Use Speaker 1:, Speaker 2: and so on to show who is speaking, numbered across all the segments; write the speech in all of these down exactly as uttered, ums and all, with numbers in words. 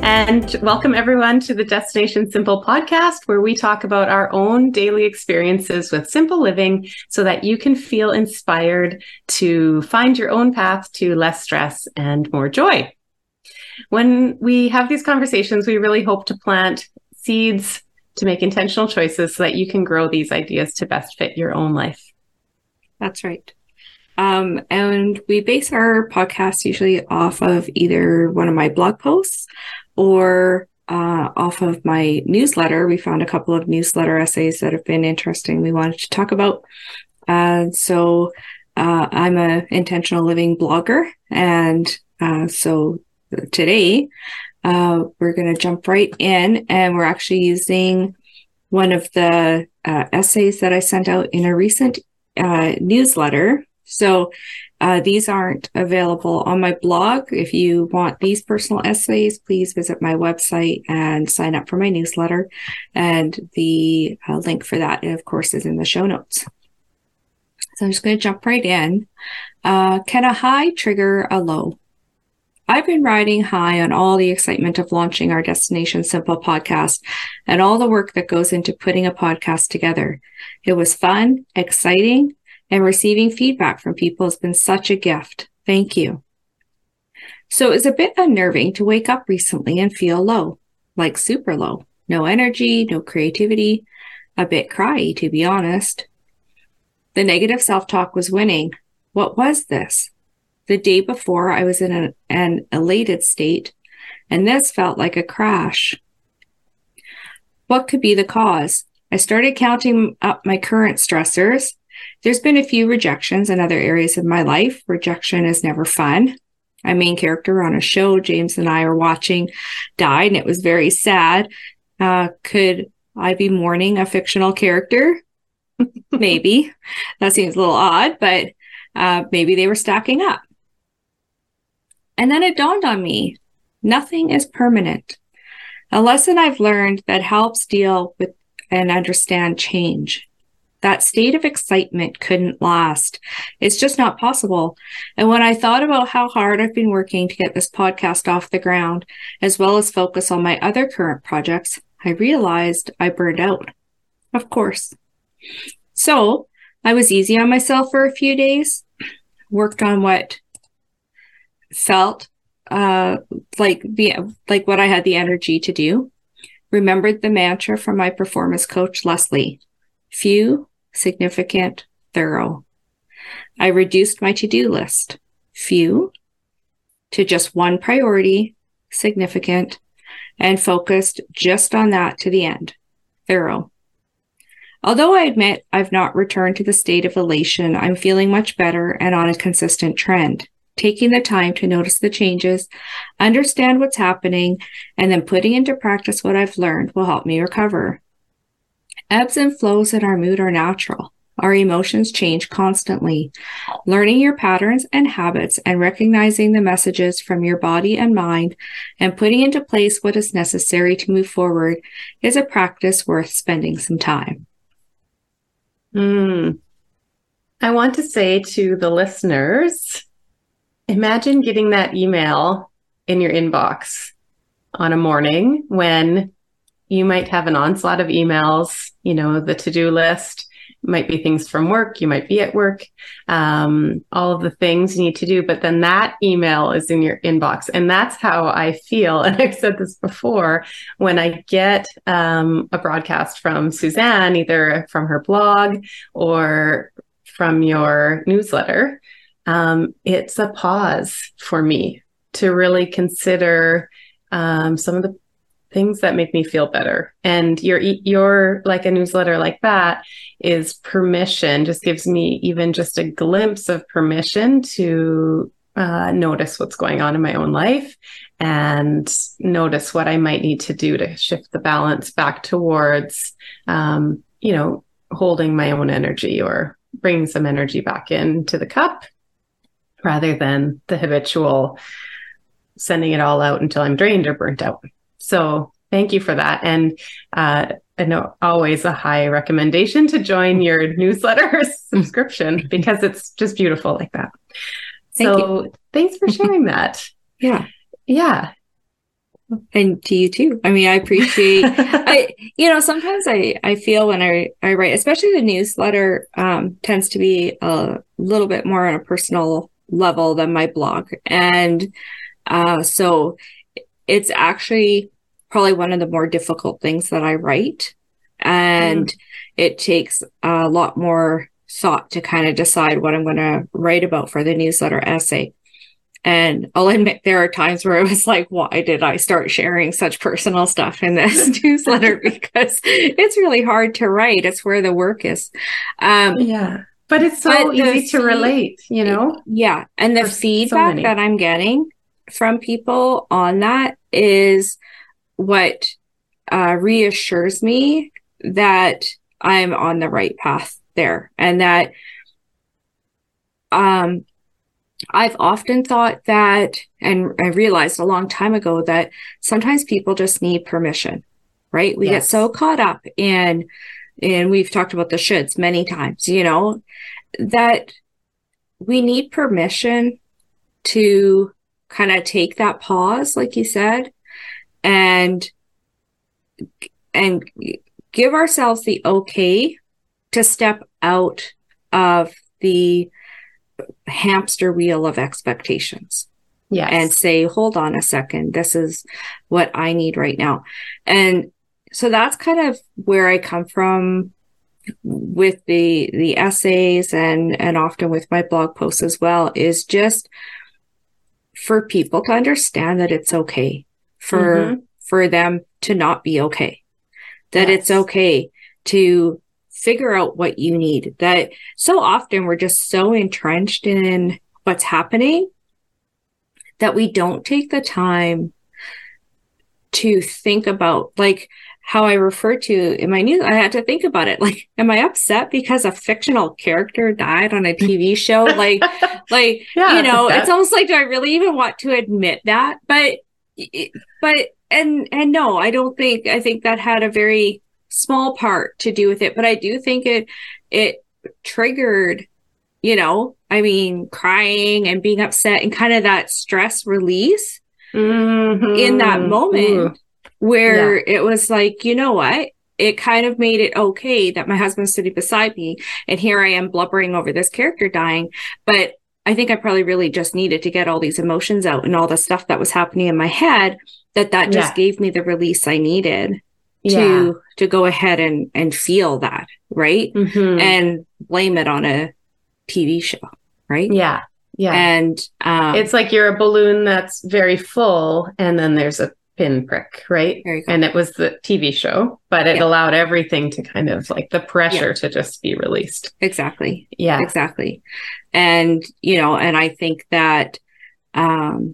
Speaker 1: And welcome everyone to the Destination Simple podcast, where we talk about our own daily experiences with simple living so that you can feel inspired to find your own path to less stress and more joy. When we have these conversations, we really hope to plant seeds to make intentional choices so that you can grow these ideas to best fit your own life.
Speaker 2: That's right. Um, and we base our podcast usually off of either one of my blog posts or uh, off of my newsletter. We found a couple of newsletter essays that have been interesting we wanted to talk about. Uh, so uh, I'm an intentional living blogger. And uh, so today uh, we're going to jump right in, and we're actually using one of the uh, essays that I sent out in a recent uh, newsletter. So uh, these aren't available on my blog. If you want these personal essays, please visit my website and sign up for my newsletter. And the uh, link for that, of course, is in the show notes. So I'm just going to jump right in. Uh, can a high trigger a low? I've been riding high on all the excitement of launching our Destination Simple podcast and all the work that goes into putting a podcast together. It was fun, exciting, and receiving feedback from people has been such a gift. Thank you. So it was a bit unnerving to wake up recently and feel low, like super low. No energy, no creativity, a bit cryy, to be honest. The negative self-talk was winning. What was this? The day before, I was in an, an elated state, and this felt like a crash. What could be the cause? I started counting up my current stressors. There's been a few rejections in other areas of my life. Rejection is never fun. A main character on a show James and I are watching died, and it was very sad. Uh, could I be mourning a fictional character? Maybe. That seems a little odd, but uh, maybe they were stacking up. And then it dawned on me, nothing is permanent. A lesson I've learned that helps deal with and understand change. That state of excitement couldn't last. It's just not possible. And when I thought about how hard I've been working to get this podcast off the ground, as well as focus on my other current projects, I realized I burned out. Of course. So I was easy on myself for a few days, worked on what felt uh, like the like what I had the energy to do, remembered the mantra from my performance coach, Leslie. Few, significant, thorough. I reduced my to-do list, few, to just one priority, significant, and focused just on that to the end, thorough. Although I admit I've not returned to the state of elation, I'm feeling much better and on a consistent trend. Taking the time to notice the changes, understand what's happening, and then putting into practice what I've learned will help me recover. Ebbs and flows in our mood are natural. Our emotions change constantly. Learning your patterns and habits and recognizing the messages from your body and mind and putting into place what is necessary to move forward is a practice worth spending some time.
Speaker 1: Mm. I want to say to the listeners, imagine getting that email in your inbox on a morning when you might have an onslaught of emails, you know, the to-do list might be things from work, you might be at work, um, all of the things you need to do, but then that email is in your inbox. And that's how I feel. And I've said this before, when I get um, a broadcast from Suzanne, either from her blog or from your newsletter, um, it's a pause for me to really consider um, some of the things that make me feel better. And your, your like a newsletter like that is permission, just gives me even just a glimpse of permission to uh, notice what's going on in my own life and notice what I might need to do to shift the balance back towards, um, you know, holding my own energy or bringing some energy back into the cup rather than the habitual sending it all out until I'm drained or burnt out. So thank you for that. And uh, I know always a high recommendation to join your newsletter subscription because it's just beautiful like that.
Speaker 2: Thank
Speaker 1: so
Speaker 2: you.
Speaker 1: Thanks for sharing that.
Speaker 2: Yeah.
Speaker 1: Yeah.
Speaker 2: And to you too. I mean, I appreciate, I, you know, sometimes I, I feel when I, I write, especially the newsletter, um, tends to be a little bit more on a personal level than my blog. And, uh, so it's actually probably one of the more difficult things that I write. And mm. it takes a lot more thought to kind of decide what I'm going to write about for the newsletter essay. And I'll admit there are times where I was like, why did I start sharing such personal stuff in this newsletter? Because it's really hard to write. It's where the work is. Um,
Speaker 1: yeah. But it's so but easy to feed- relate, you know?
Speaker 2: Yeah. And the feedback so that I'm getting from people on that is what uh, reassures me that I'm on the right path there. And that um I've often thought that, and I realized a long time ago that sometimes people just need permission, right? We yes. get so caught up in, and we've talked about the shoulds many times, you know, that we need permission to kind of take that pause, like you said, and, and give ourselves the okay to step out of the hamster wheel of expectations.
Speaker 1: Yes.
Speaker 2: And say, hold on a second, this is what I need right now. And so that's kind of where I come from with the the essays and and often with my blog posts as well, is just for people to understand that it's okay for mm-hmm. for them to not be okay. That yes. it's okay to figure out what you need. That so often we're just so entrenched in what's happening that we don't take the time to think about, like how I referred to in my news. I had to think about it. Like, am I upset because a fictional character died on a T V show? Like, like, yeah, you know, it's almost like, do I really even want to admit that? But, but, and, and no, I don't think, I think that had a very small part to do with it, but I do think it it triggered, you know, I mean, crying and being upset and kind of that stress release mm-hmm. in that moment Ooh. where yeah. it was like, you know what? It kind of made it okay that my husband's sitting beside me and here I am blubbering over this character dying. But I think I probably really just needed to get all these emotions out and all the stuff that was happening in my head, that that just yeah. gave me the release I needed to yeah. to go ahead and and feel that, right? Mm-hmm. And blame it on a T V show, right?
Speaker 1: Yeah. Yeah.
Speaker 2: And um,
Speaker 1: it's like you're a balloon that's very full and then there's a pinprick, right? And it was the T V show, but it yeah. allowed everything to kind of like the pressure yeah. to just be released.
Speaker 2: Exactly.
Speaker 1: Yeah.
Speaker 2: Exactly. And, you know, and I think that um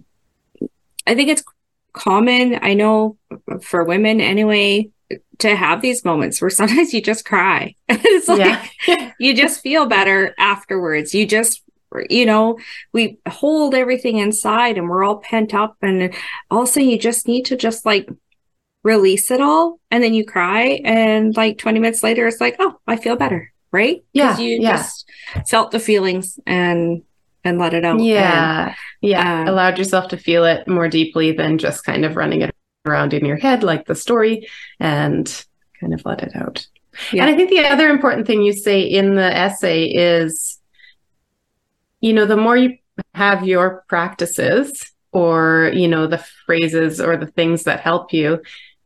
Speaker 2: I think it's common, I know for women anyway, to have these moments where sometimes you just cry. It's like yeah. you just feel better afterwards. You just, you know, we hold everything inside and we're all pent up, and all of a sudden you just need to just like release it all, and then you cry, and like twenty minutes later it's like, oh, I feel better, right?
Speaker 1: Yeah,
Speaker 2: you
Speaker 1: yeah.
Speaker 2: just felt the feelings and and let it out.
Speaker 1: Yeah,
Speaker 2: and,
Speaker 1: yeah.
Speaker 2: Um,
Speaker 1: allowed yourself to feel it more deeply than just kind of running it around in your head like the story, and kind of let it out. Yeah. And I think the other important thing you say in the essay is, you know, the more you have your practices or, you know, the phrases or the things that help you,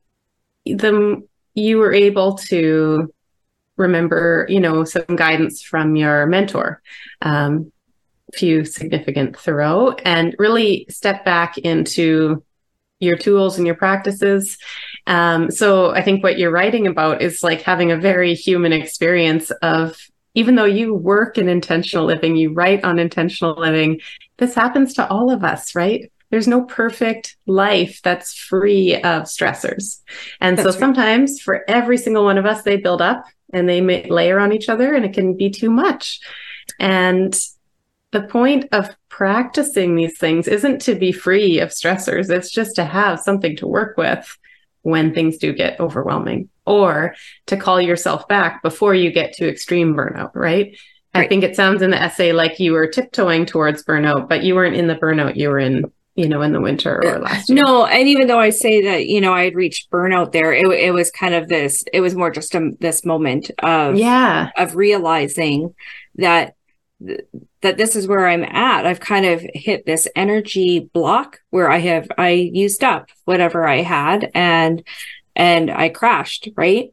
Speaker 1: the you were able to remember, you know, some guidance from your mentor, um, few significant Thoreau, and really step back into your tools and your practices. Um, so I think what you're writing about is like having a very human experience of, even though you work in intentional living, you write on intentional living, this happens to all of us, right? There's no perfect life that's free of stressors. And that's so right. Sometimes for every single one of us, they build up and they may layer on each other, and it can be too much. And the point of practicing these things isn't to be free of stressors. It's just to have something to work with when things do get overwhelming, or to call yourself back before you get to extreme burnout, right? right? I think it sounds in the essay like you were tiptoeing towards burnout, but you weren't in the burnout. You were in, you know, in the winter or last year.
Speaker 2: No, and even though I say that, you know, I had reached burnout there, it, it was kind of this, it was more just a, this moment of,
Speaker 1: yeah.
Speaker 2: of realizing that, that this is where I'm at. I've kind of hit this energy block where I have, I used up whatever I had and, and I crashed, right?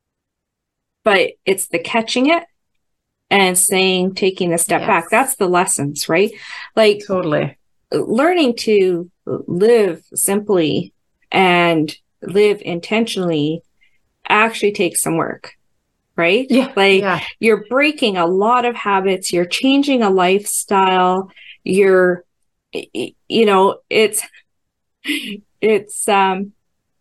Speaker 2: But it's the catching it and saying, taking a step
Speaker 1: yes.
Speaker 2: back. That's the lessons, right? Like
Speaker 1: totally
Speaker 2: learning to live simply and live intentionally actually takes some work, right?
Speaker 1: Yeah.
Speaker 2: Like
Speaker 1: yeah.
Speaker 2: you're breaking a lot of habits, you're changing a lifestyle, you're, you know, it's, it's, um,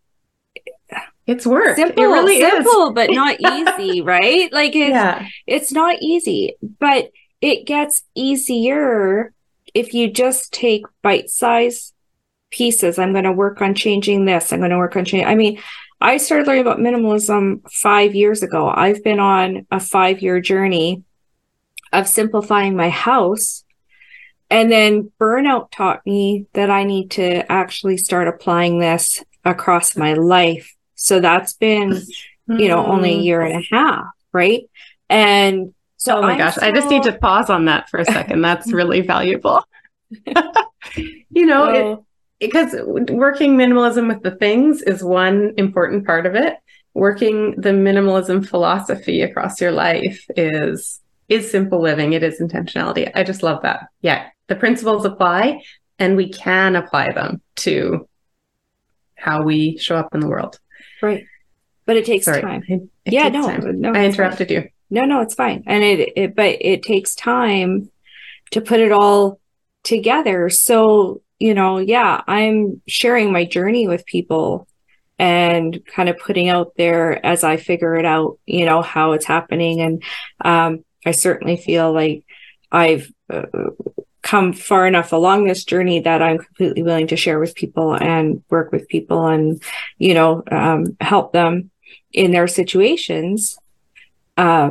Speaker 1: it's work.
Speaker 2: Simple,
Speaker 1: it really
Speaker 2: simple,
Speaker 1: is.
Speaker 2: but not easy, right? Like it's,
Speaker 1: yeah.
Speaker 2: it's not easy, but it gets easier if you just take bite-sized pieces. I'm going to work on changing this. I'm going to work on changing. I mean, I started learning about minimalism five years ago. I've been on a five-year journey of simplifying my house. And then burnout taught me that I need to actually start applying this across my life. So that's been, you know, only a year and a half, right? And so
Speaker 1: oh my
Speaker 2: I'm
Speaker 1: gosh,
Speaker 2: still...
Speaker 1: I just need to pause on that for a second. That's really valuable. you know, so... it, because working minimalism with the things is one important part of it. Working the minimalism philosophy across your life is is simple living. It is intentionality. I just love that. Yeah, the principles apply, and we can apply them to how we show up in the world.
Speaker 2: Right. But it takes
Speaker 1: Sorry.
Speaker 2: time.
Speaker 1: It, it
Speaker 2: yeah,
Speaker 1: takes
Speaker 2: no,
Speaker 1: time.
Speaker 2: no.
Speaker 1: I interrupted fine. you.
Speaker 2: No, no, it's fine. And it, it, but it takes time to put it all together. So, you know, yeah, I'm sharing my journey with people and kind of putting out there as I figure it out, you know, how it's happening. And, um, I certainly feel like I've uh, come far enough along this journey that I'm completely willing to share with people and work with people and, you know, um, help them in their situations. Uh,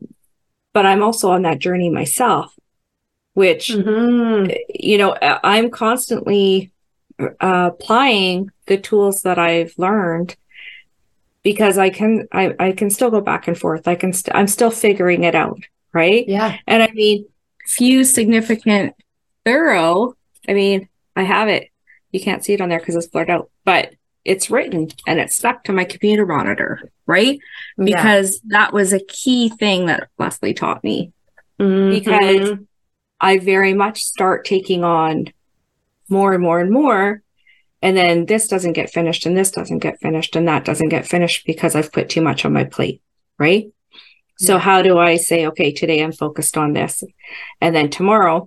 Speaker 2: but I'm also on that journey myself, which, mm-hmm. you know, I'm constantly uh, applying the tools that I've learned because I can, I, I can still go back and forth. I can, st- I'm still figuring it out. Right.
Speaker 1: Yeah.
Speaker 2: And I mean, few significant thorough. I mean, I have it. You can't see it on there because it's blurred out, but it's written and it's stuck to my computer monitor. Right. Yeah. Because that was a key thing that Leslie taught me mm-hmm. because I very much start taking on more and more and more. And then this doesn't get finished and this doesn't get finished and that doesn't get finished because I've put too much on my plate. Right. So how do I say, okay, today I'm focused on this. And then tomorrow,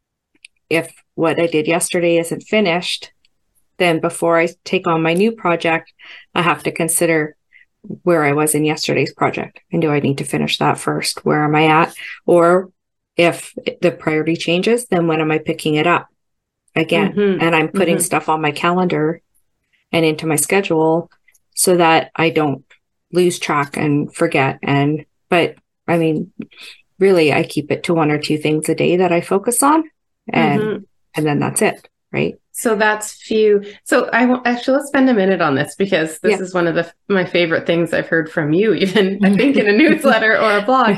Speaker 2: if what I did yesterday isn't finished, then before I take on my new project, I have to consider where I was in yesterday's project. And do I need to finish that first? Where am I at? Or if the priority changes, then when am I picking it up again? Mm-hmm. And I'm putting mm-hmm. stuff on my calendar and into my schedule so that I don't lose track and forget. And But I mean, really, I keep it to one or two things a day that I focus on, and mm-hmm. and then that's it, right?
Speaker 1: So that's few. So I w- actually let's spend a minute on this because this yeah. is one of the my favorite things I've heard from you, even I think in a newsletter or a blog,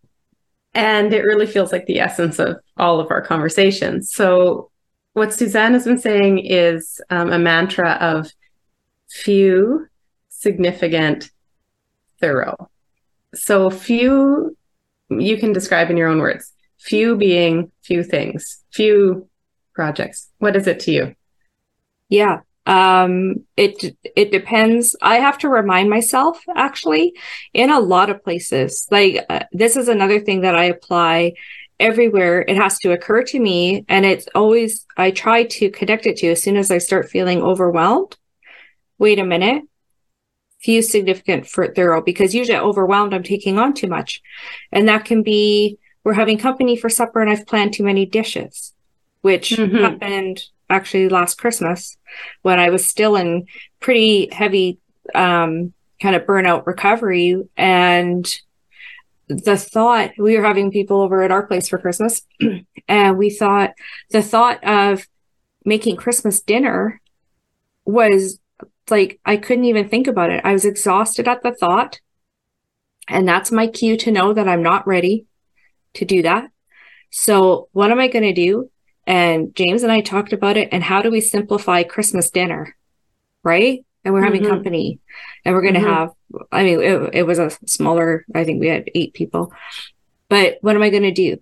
Speaker 1: and it really feels like the essence of all of our conversations. So what Suzanne has been saying is um, a mantra of few, significant, thorough. So few, you can describe in your own words, few being few things, few projects. What is it to you?
Speaker 2: Yeah, um, it, it depends. I have to remind myself actually in a lot of places, like uh, this is another thing that I apply everywhere. It has to occur to me. And it's always, I try to connect it to as soon as I start feeling overwhelmed. Wait a minute. Few, significant, for thorough, because usually overwhelmed, I'm taking on too much. And that can be, we're having company for supper and I've planned too many dishes, which mm-hmm. happened actually last Christmas when I was still in pretty heavy um, kind of burnout recovery. And the thought, we were having people over at our place for Christmas and we thought, the thought of making Christmas dinner was like, I couldn't even think about it. I was exhausted at the thought. And that's my cue to know that I'm not ready to do that. So what am I going to do? And James and I talked about it. And how do we simplify Christmas dinner? Right. And we're having mm-hmm. company, and we're going to mm-hmm. have, I mean, it, it was a smaller, I think we had eight people, but what am I going to do?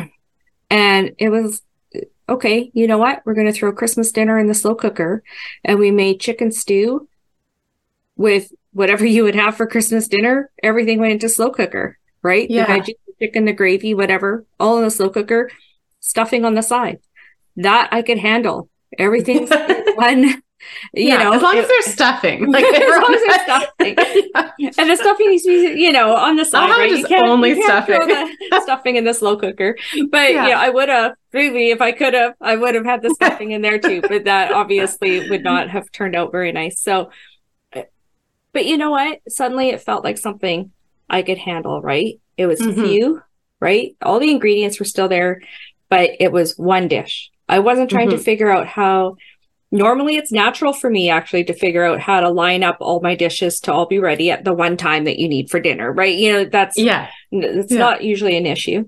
Speaker 2: And it was, okay, you know what? We're going to throw Christmas dinner in the slow cooker. And we made chicken stew with whatever you would have for Christmas dinner. Everything went into slow cooker, right?
Speaker 1: Yeah.
Speaker 2: The veggies, the chicken, the gravy, whatever, all in the slow cooker, stuffing on the side. That I could handle. Everything's one. You
Speaker 1: yeah,
Speaker 2: know,
Speaker 1: as long
Speaker 2: it,
Speaker 1: as there's stuffing, like
Speaker 2: as long as there's stuffing, yeah. And the stuffing needs to be, you know, on the side,
Speaker 1: I'll
Speaker 2: right?
Speaker 1: Just
Speaker 2: you can't,
Speaker 1: only
Speaker 2: you can't
Speaker 1: stuffing.
Speaker 2: throw the stuffing in the slow cooker. But yeah, yeah I would have really, if I could have, I would have had the stuffing in there too. But that obviously would not have turned out very nice. So, but you know what? Suddenly it felt like something I could handle. Right? It was mm-hmm. few, right? All the ingredients were still there, but it was one dish. I wasn't trying mm-hmm. to figure out how. Normally, it's natural for me actually to figure out how to line up all my dishes to all be ready at the one time that you need for dinner, right? You know, that's
Speaker 1: yeah,
Speaker 2: it's
Speaker 1: yeah.
Speaker 2: not usually an issue.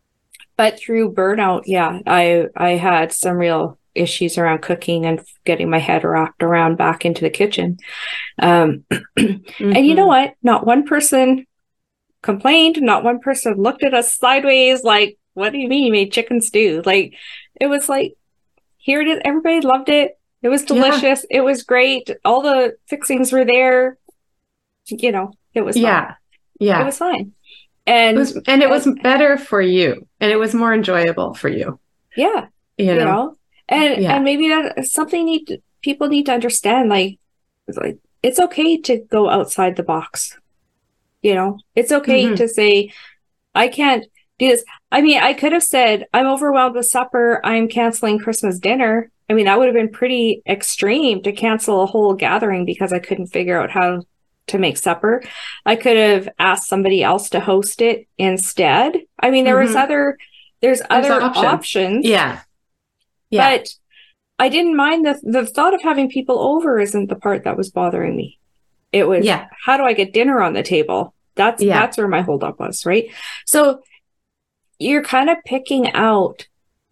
Speaker 2: But through burnout, yeah, I I had some real issues around cooking and getting my head wrapped around back into the kitchen. Um, mm-hmm. And you know what? Not one person complained. Not one person looked at us sideways like, "What do you mean you made chicken stew?" Like, it was like, here it is. Everybody loved it. It was delicious. Yeah. It was great. All the fixings were there. You know, it was
Speaker 1: yeah,
Speaker 2: fine.
Speaker 1: yeah,
Speaker 2: it was fine, and
Speaker 1: it was, and it was better for you, and it was more enjoyable for you.
Speaker 2: Yeah,
Speaker 1: you know,
Speaker 2: you know? and
Speaker 1: yeah.
Speaker 2: and maybe that's something need to, people need to understand. Like, like it's okay to go outside the box. You know, it's okay mm-hmm. to say, I can't do this. I mean, I could have said, I'm overwhelmed with supper. I'm canceling Christmas dinner. I mean, that would have been pretty extreme to cancel a whole gathering because I couldn't figure out how to make supper. I could have asked somebody else to host it instead. I mean, there mm-hmm. was other, there's, there's other options. options.
Speaker 1: Yeah. Yeah.
Speaker 2: But I didn't mind the, the thought of having people over isn't the part that was bothering me. It was, yeah. how do I get dinner on the table? That's, yeah. that's where my holdup was, right? So you're kind of picking out,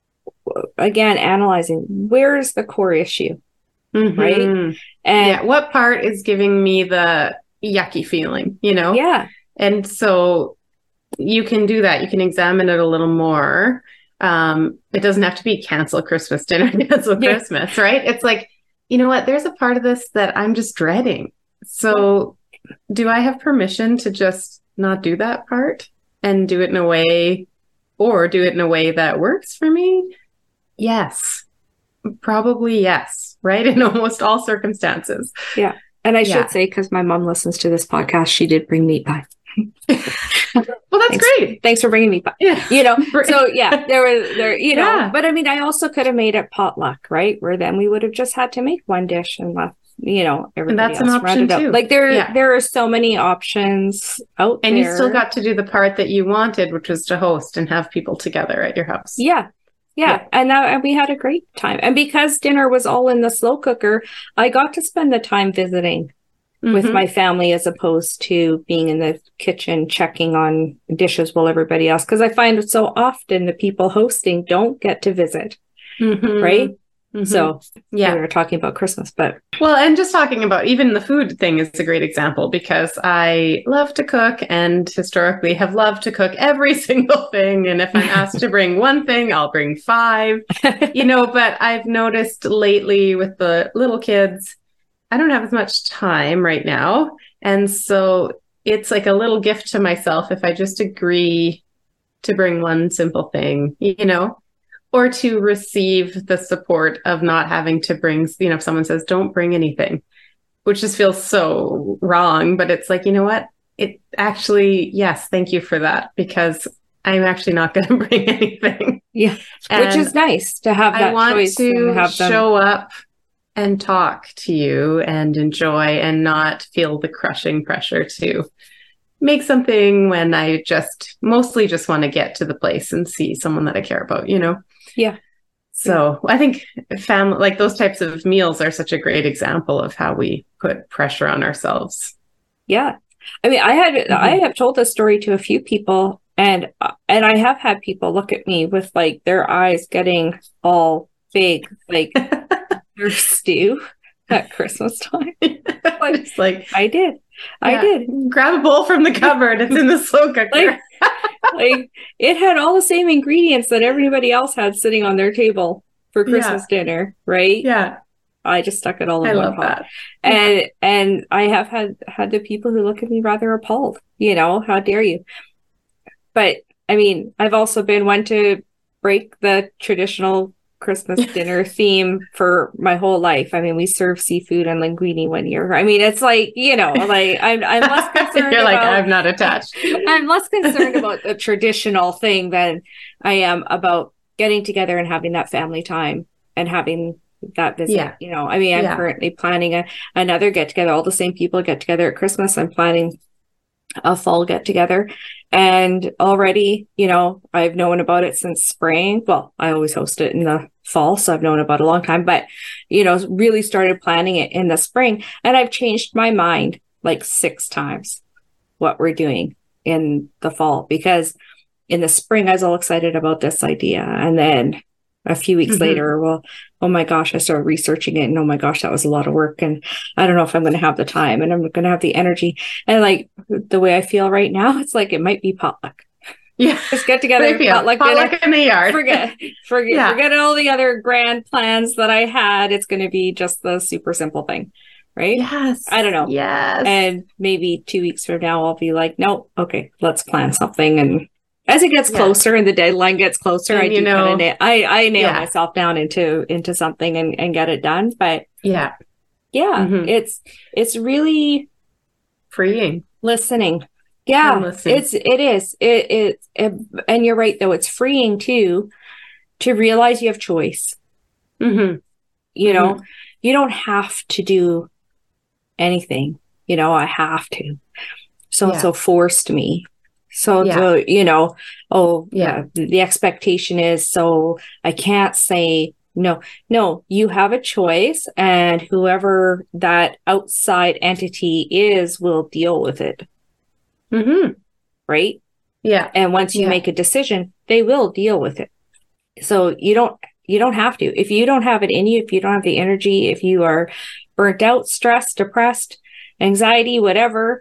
Speaker 2: again, analyzing where's the core issue, mm-hmm. right? And
Speaker 1: yeah, what part is giving me the yucky feeling, you know?
Speaker 2: Yeah.
Speaker 1: And so you can do that. You can examine it a little more. Um, it doesn't have to be cancel Christmas dinner, cancel yeah. Christmas, right? It's like, you know what? There's a part of this that I'm just dreading. So do I have permission to just not do that part and do it in a way, or do it in a way that works for me? Yes, probably yes, right? In almost all circumstances.
Speaker 2: Yeah. And I yeah. should say, because my mom listens to this podcast, she did bring meat pie.
Speaker 1: Well, that's
Speaker 2: Thanks.
Speaker 1: great.
Speaker 2: Thanks for bringing meat pie.
Speaker 1: Yeah.
Speaker 2: You know, so yeah, there was, there, you know,
Speaker 1: yeah.
Speaker 2: but I mean, I also could have made it potluck, right? Where then we would have just had to make one dish and left, you know, everybody
Speaker 1: and that's
Speaker 2: else
Speaker 1: an option
Speaker 2: rounded
Speaker 1: too.
Speaker 2: up. Like there,
Speaker 1: yeah.
Speaker 2: there are so many options out
Speaker 1: and
Speaker 2: there.
Speaker 1: And you still got to do the part that you wanted, which was to host and have people together at your house.
Speaker 2: Yeah. Yeah. yeah. And that, and we had a great time. And because dinner was all in the slow cooker, I got to spend the time visiting mm-hmm. with my family as opposed to being in the kitchen checking on dishes while everybody else. Because I find so often the people hosting don't get to visit. Mm-hmm. Right. Mm-hmm. So yeah, we were talking about Christmas, but
Speaker 1: well, and just talking about even the food thing is a great example because I love to cook and historically have loved to cook every single thing. And if I'm asked to bring one thing, I'll bring five, you know, but I've noticed lately with the little kids, I don't have as much time right now. And so it's like a little gift to myself if I just agree to bring one simple thing, you know, or to receive the support of not having to bring, you know, if someone says, don't bring anything, which just feels so wrong. But it's like, you know what? It actually, yes, thank you for that, because I'm actually not going to bring anything.
Speaker 2: Yeah. And which is nice to have that
Speaker 1: I want
Speaker 2: choice
Speaker 1: to
Speaker 2: have
Speaker 1: show up and talk to you and enjoy and not feel the crushing pressure to make something when I just mostly just want to get to the place and see someone that I care about, you know?
Speaker 2: Yeah.
Speaker 1: So I think family, like those types of meals are such a great example of how we put pressure on ourselves.
Speaker 2: Yeah. I mean, I had, mm-hmm. I have told this story to a few people, and, and I have had people look at me with like their eyes getting all big, like their stew at Christmas time.
Speaker 1: Like, it's like,
Speaker 2: I did. Yeah. I did.
Speaker 1: Grab a bowl from the cupboard. It's in the slow cooker.
Speaker 2: like, like it had all the same ingredients that everybody else had sitting on their table for Christmas yeah. dinner, right?
Speaker 1: Yeah.
Speaker 2: I just stuck it all in
Speaker 1: I
Speaker 2: one
Speaker 1: love
Speaker 2: pot.
Speaker 1: That.
Speaker 2: And
Speaker 1: yeah.
Speaker 2: and I have had had the people who look at me rather appalled, you know, how dare you? But I mean, I've also been one to break the traditional Christmas dinner theme for my whole life. I mean, we serve seafood and linguine one year. I mean, it's like, you know, like I'm, I'm less concerned
Speaker 1: You're like,
Speaker 2: about,
Speaker 1: I'm not attached.
Speaker 2: I'm less concerned about the traditional thing than I am about getting together and having that family time and having that visit. Yeah. You know, I mean, I'm yeah. currently planning a, another get together. All the same people get together at Christmas. I'm planning a fall get together, and already, you know, I've known about it since spring. Well, I always host it in the fall, so I've known about it a long time, but, you know, really started planning it in the spring, and I've changed my mind like six times what we're doing in the fall, because in the spring I was all excited about this idea, and then a few weeks mm-hmm. later, well, oh my gosh, I started researching it, and oh my gosh, that was a lot of work, and I don't know if I'm going to have the time, and I'm going to have the energy. And like the way I feel right now, it's like it might be potluck.
Speaker 1: Yeah,
Speaker 2: just get together, potluck,
Speaker 1: potluck dinner, in the yard.
Speaker 2: Forget, forget, yeah. forget all the other grand plans that I had. It's going to be just the super simple thing, right?
Speaker 1: Yes,
Speaker 2: I don't know.
Speaker 1: Yes,
Speaker 2: and maybe two weeks from now, I'll be like, no, okay, let's plan something. And as it gets closer yeah. and the deadline gets closer, and I do you know, kind of na- I I nail yeah. myself down into into something and, and get it done. But
Speaker 1: yeah,
Speaker 2: yeah, mm-hmm. it's it's really
Speaker 1: freeing
Speaker 2: listening. Yeah, listening. it's it is it, it it and you're right though. It's freeing too to realize you have choice.
Speaker 1: Mm-hmm.
Speaker 2: You know,
Speaker 1: mm-hmm.
Speaker 2: you don't have to do anything. You know, I have to. So yeah. so forced me. So, yeah. the, you know, oh, yeah, the, the expectation is, so I can't say no. No, you have a choice, and whoever that outside entity is will deal with it.
Speaker 1: Mm-hmm.
Speaker 2: Right?
Speaker 1: Yeah.
Speaker 2: And once you
Speaker 1: yeah.
Speaker 2: make a decision, they will deal with it. So you don't, you don't have to. If you don't have it in you, if you don't have the energy, if you are burnt out, stressed, depressed, anxiety, whatever,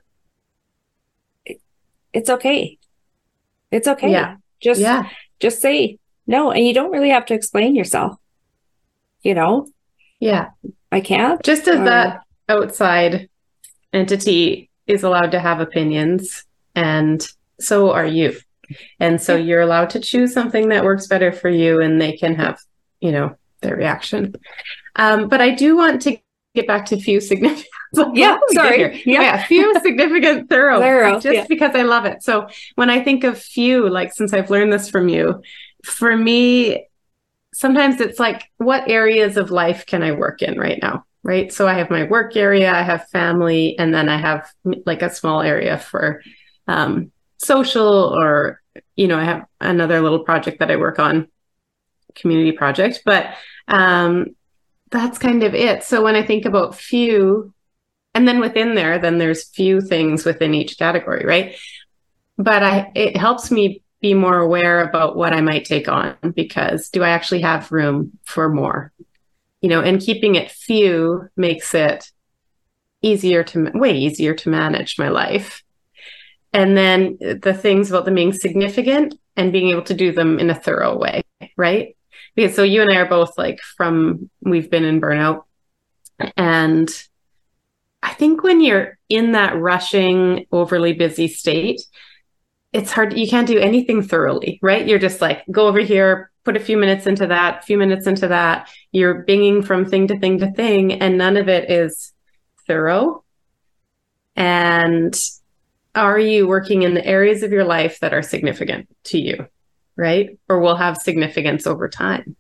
Speaker 2: it's okay. It's okay.
Speaker 1: Yeah.
Speaker 2: Just,
Speaker 1: yeah.
Speaker 2: just say no. And you don't really have to explain yourself. You know?
Speaker 1: Yeah.
Speaker 2: I can't.
Speaker 1: Just as or... that outside entity is allowed to have opinions, and so are you. And so yeah. you're allowed to choose something that works better for you, and they can have, you know, their reaction. Um, but I do want to get back to few significant.
Speaker 2: yeah, sorry.
Speaker 1: Yeah. yeah, few significant thorough,
Speaker 2: thorough
Speaker 1: just
Speaker 2: yeah.
Speaker 1: because I love it. So when I think of few, like since I've learned this from you, for me, sometimes it's like, what areas of life can I work in right now? Right. So I have my work area, I have family, and then I have like a small area for um, social, or, you know, I have another little project that I work on, community project, but um, that's kind of it. So when I think about few, and then within there, then there's few things within each category, right? But I, it helps me be more aware about what I might take on, because do I actually have room for more? You know, and keeping it few makes it easier to, way easier to manage my life. And then the things about them being significant and being able to do them in a thorough way, right? Because so you and I are both like from, we've been in burnout, and I think when you're in that rushing, overly busy state, it's hard. You can't do anything thoroughly, right? You're just like, go over here, put a few minutes into that, a few minutes into that. You're binging from thing to thing to thing, and none of it is thorough. And are you working in the areas of your life that are significant to you, right? Or will have significance over time?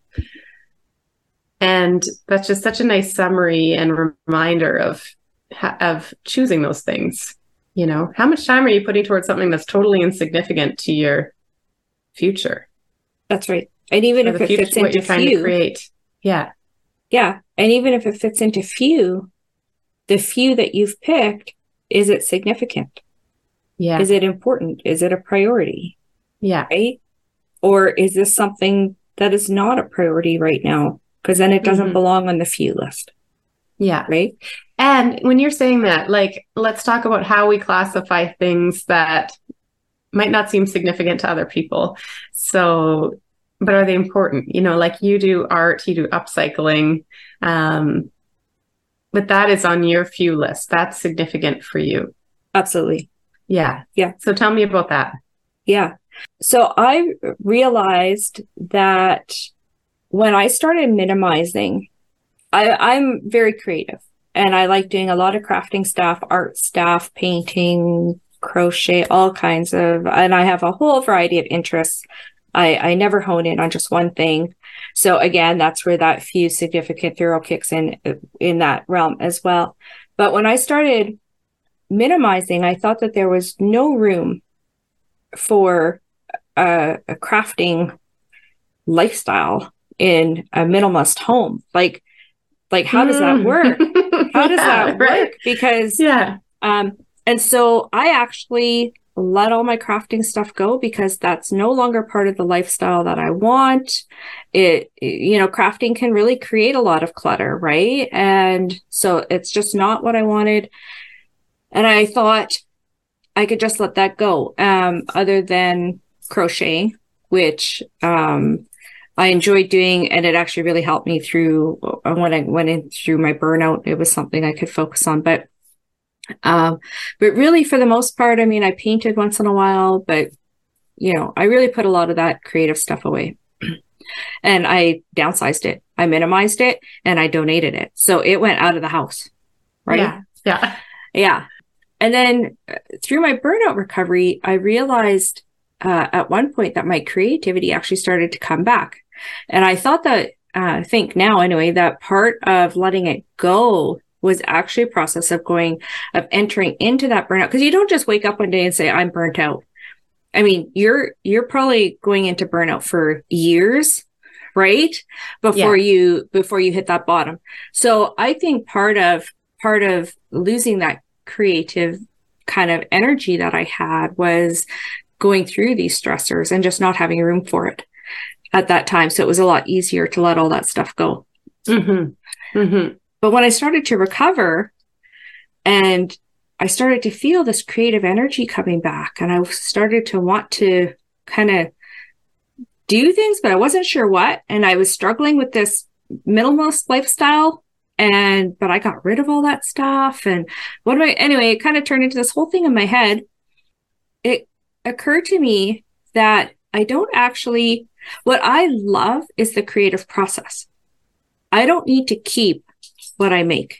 Speaker 1: And that's just such a nice summary and reminder of of choosing those things. You know, how much time are you putting towards something that's totally insignificant to your future?
Speaker 2: That's right. And even
Speaker 1: For
Speaker 2: if
Speaker 1: the
Speaker 2: it
Speaker 1: future,
Speaker 2: fits
Speaker 1: what
Speaker 2: into
Speaker 1: you're trying to
Speaker 2: few,
Speaker 1: create. Yeah.
Speaker 2: yeah. And even if it fits into few, the few that you've picked, is it significant?
Speaker 1: Yeah.
Speaker 2: Is it important? Is it a priority?
Speaker 1: Yeah.
Speaker 2: Right? Or is this something that is not a priority right now? Because then it doesn't
Speaker 1: Mm-hmm.
Speaker 2: belong on the few list.
Speaker 1: Yeah.
Speaker 2: Right.
Speaker 1: And when you're saying that, like, let's talk about how we classify things that might not seem significant to other people. So, but are they important? You know, like you do art, you do upcycling, um, but that is on your few list. That's significant for you.
Speaker 2: Absolutely.
Speaker 1: Yeah.
Speaker 2: Yeah.
Speaker 1: So tell me about that.
Speaker 2: Yeah. So I realized that when I started minimizing, I, I'm very creative and I like doing a lot of crafting stuff, art stuff, painting, crochet, all kinds of, and I have a whole variety of interests. I, I never hone in on just one thing. So again, that's where that few significant thorough kicks in, in that realm as well. But when I started minimizing, I thought that there was no room for a, a crafting lifestyle in a minimalist home. Like, like how does that work? How does
Speaker 1: Yeah,
Speaker 2: that
Speaker 1: right?
Speaker 2: work? Because,
Speaker 1: Yeah.
Speaker 2: um, and so I actually let all my crafting stuff go because that's no longer part of the lifestyle that I want. It, you know, crafting can really create a lot of clutter, right? And so it's just not what I wanted. And I thought I could just let that go. Um, other than crocheting, which, um, I enjoyed doing, and it actually really helped me through when I went in through my burnout. It was something I could focus on, but, um, but really for the most part, I mean, I painted once in a while, but you know, I really put a lot of that creative stuff away and I downsized it. I minimized it and I donated it. So it went out of the house. Right.
Speaker 1: Yeah. Yeah.
Speaker 2: Yeah. And then uh, through my burnout recovery, I realized uh, at one point that my creativity actually started to come back. And I thought that, uh, I think now anyway, that part of letting it go was actually a process of going, of entering into that burnout. Because you don't just wake up one day and say, I'm burnt out. I mean, you're, you're probably going into burnout for years, right? Before
Speaker 1: Yeah.
Speaker 2: you, before you hit that bottom. So I think part of, part of losing that creative kind of energy that I had was going through these stressors and just not having room for it at that time. So it was a lot easier to let all that stuff go.
Speaker 1: Mm-hmm. Mm-hmm.
Speaker 2: But when I started to recover and I started to feel this creative energy coming back and I started to want to kind of do things, but I wasn't sure what. And I was struggling with this minimalist lifestyle. And, but I got rid of all that stuff. And what do I, anyway, it kind of turned into this whole thing in my head. It occurred to me that I don't actually, what I love is the creative process. I don't need to keep what I make.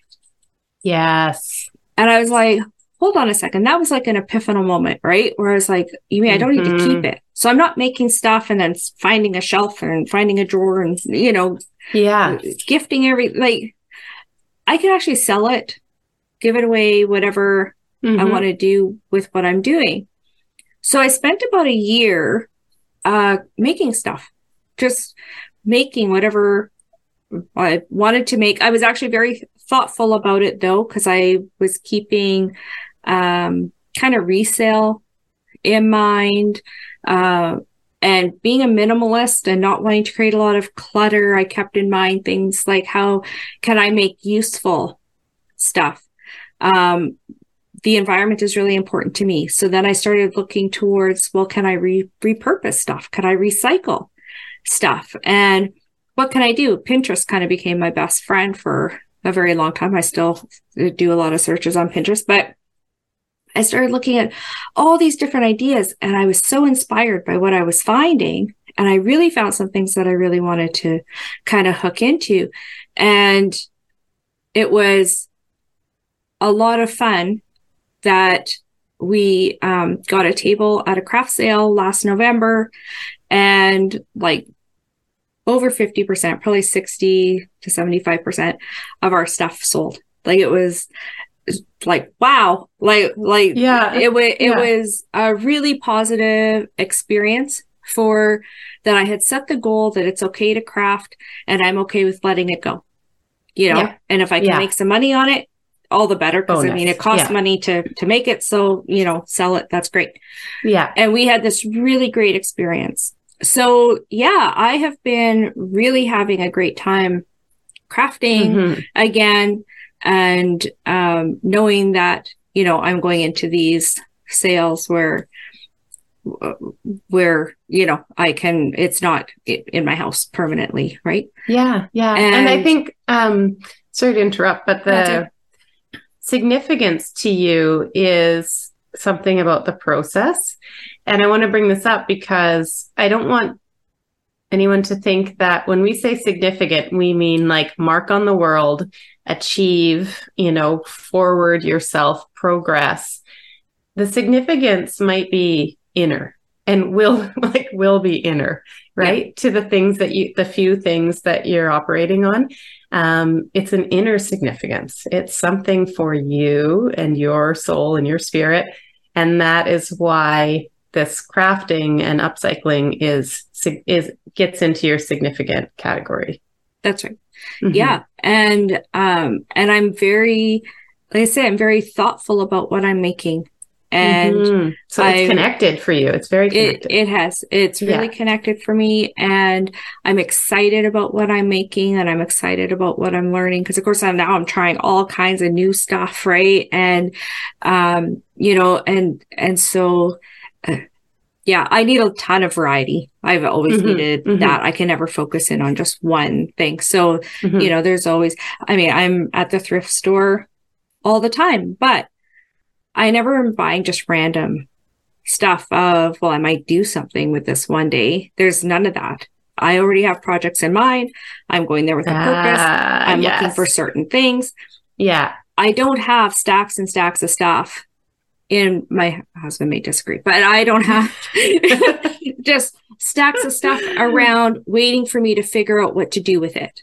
Speaker 1: Yes.
Speaker 2: And I was like, hold on a second. That was like an epiphanal moment, right? Where I was like, you mean I don't
Speaker 1: Mm-hmm.
Speaker 2: need to keep it? So I'm not making stuff and then finding a shelf and finding a drawer and, you know,
Speaker 1: yeah,
Speaker 2: gifting every, like, I can actually sell it, give it away, whatever mm-hmm. I want to do with what I'm doing. So I spent about a year uh, making stuff, just making whatever I wanted to make. I was actually very thoughtful about it, though, because I was keeping um, kind of resale in mind. Uh, and being a minimalist and not wanting to create a lot of clutter, I kept in mind things like how can I make useful stuff? Um, the environment is really important to me. So then I started looking towards, well, can I re- repurpose stuff? Can I recycle stuff? And what can I do? Pinterest kind of became my best friend for a very long time. I still do a lot of searches on Pinterest, but I started looking at all these different ideas and I was so inspired by what I was finding. And I really found some things that I really wanted to kind of hook into. And it was a lot of fun that we um, got a table at a craft sale last November and like over fifty percent, probably sixty to seventy-five percent of our stuff sold. Like it was like, wow, like, like,
Speaker 1: yeah,
Speaker 2: it was, it
Speaker 1: yeah.
Speaker 2: was a really positive experience for that I had set the goal that it's okay to craft and I'm okay with letting it go, you know, yeah. and if I can yeah. make some money on it, all the better. Cause Bonus. I mean, it costs yeah. money to, to make it. So, you know, sell it. That's great.
Speaker 1: Yeah.
Speaker 2: And we had this really great experience. So yeah, I have been really having a great time crafting mm-hmm. again, and um, knowing that, you know, I'm going into these sales where, where, you know, I can, it's not in my house permanently. Right.
Speaker 1: Yeah. Yeah. And, and I think, um, sorry to interrupt, but the significance to you is something about the process. And I want to bring this up because I don't want anyone to think that when we say significant, we mean like mark on the world, achieve, you know, forward yourself, progress. The significance might be inner and will like will be inner, right? Yeah. To the things that you, the few things that you're operating on. Um, it's an inner significance. It's something for you and your soul and your spirit. And that is why this crafting and upcycling is, is gets into your significant category.
Speaker 2: That's right. Mm-hmm. Yeah. And, um, and I'm very, like I say, I'm very thoughtful about what I'm making. And
Speaker 1: mm-hmm. so it's I, connected for you. It's very connected.
Speaker 2: It, it has. It's really yeah. connected for me. And I'm excited about what I'm making and I'm excited about what I'm learning. Cause of course I'm now I'm trying all kinds of new stuff. Right. And, um, you know, and, and so, uh, yeah, I need a ton of variety. I've always mm-hmm, needed mm-hmm. that. I can never focus in on just one thing. So, mm-hmm. you know, there's always, I mean, I'm at the thrift store all the time, but I never am buying just random stuff of, well, I might do something with this one day. There's none of that. I already have projects in mind. I'm going there with a purpose. Uh, I'm yes. looking for certain things.
Speaker 1: Yeah.
Speaker 2: I don't have stacks and stacks of stuff. In my husband may disagree, but I don't have just stacks of stuff around waiting for me to figure out what to do with it.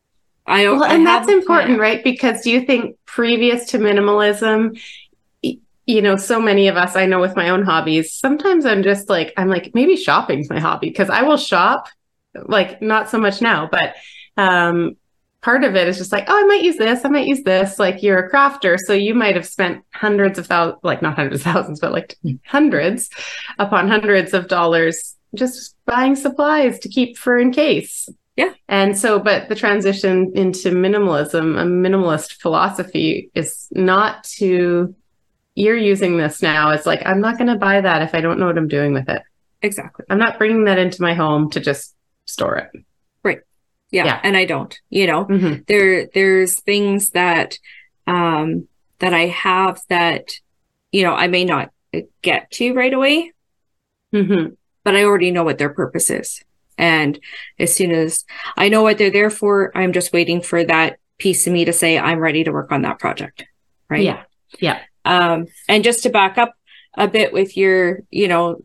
Speaker 2: I
Speaker 1: well, I and that's important, right? Because do you think previous to minimalism, you know, so many of us, I know with my own hobbies, sometimes I'm just like, I'm like, maybe shopping's my hobby because I will shop, like not so much now, but um, part of it is just like, oh, I might use this. I might use this. Like you're a crafter. So you might have spent hundreds of thousands, like not hundreds of thousands, but like hundreds upon hundreds of dollars just buying supplies to keep for in case.
Speaker 2: Yeah.
Speaker 1: And so, but the transition into minimalism, a minimalist philosophy is not to, you're using this now as like, I'm not going to buy that if I don't know what I'm doing with it.
Speaker 2: Exactly.
Speaker 1: I'm not bringing that into my home to just store it.
Speaker 2: Right. Yeah, yeah. And I don't, you know, mm-hmm. there, there's things that, um, that I have that, you know, I may not get to right away,
Speaker 1: mm-hmm.
Speaker 2: but I already know what their purpose is. And as soon as I know what they're there for, I'm just waiting for that piece of me to say, I'm ready to work on that project. Right.
Speaker 1: Yeah. Yeah.
Speaker 2: Um, and just to back up a bit with your, you know,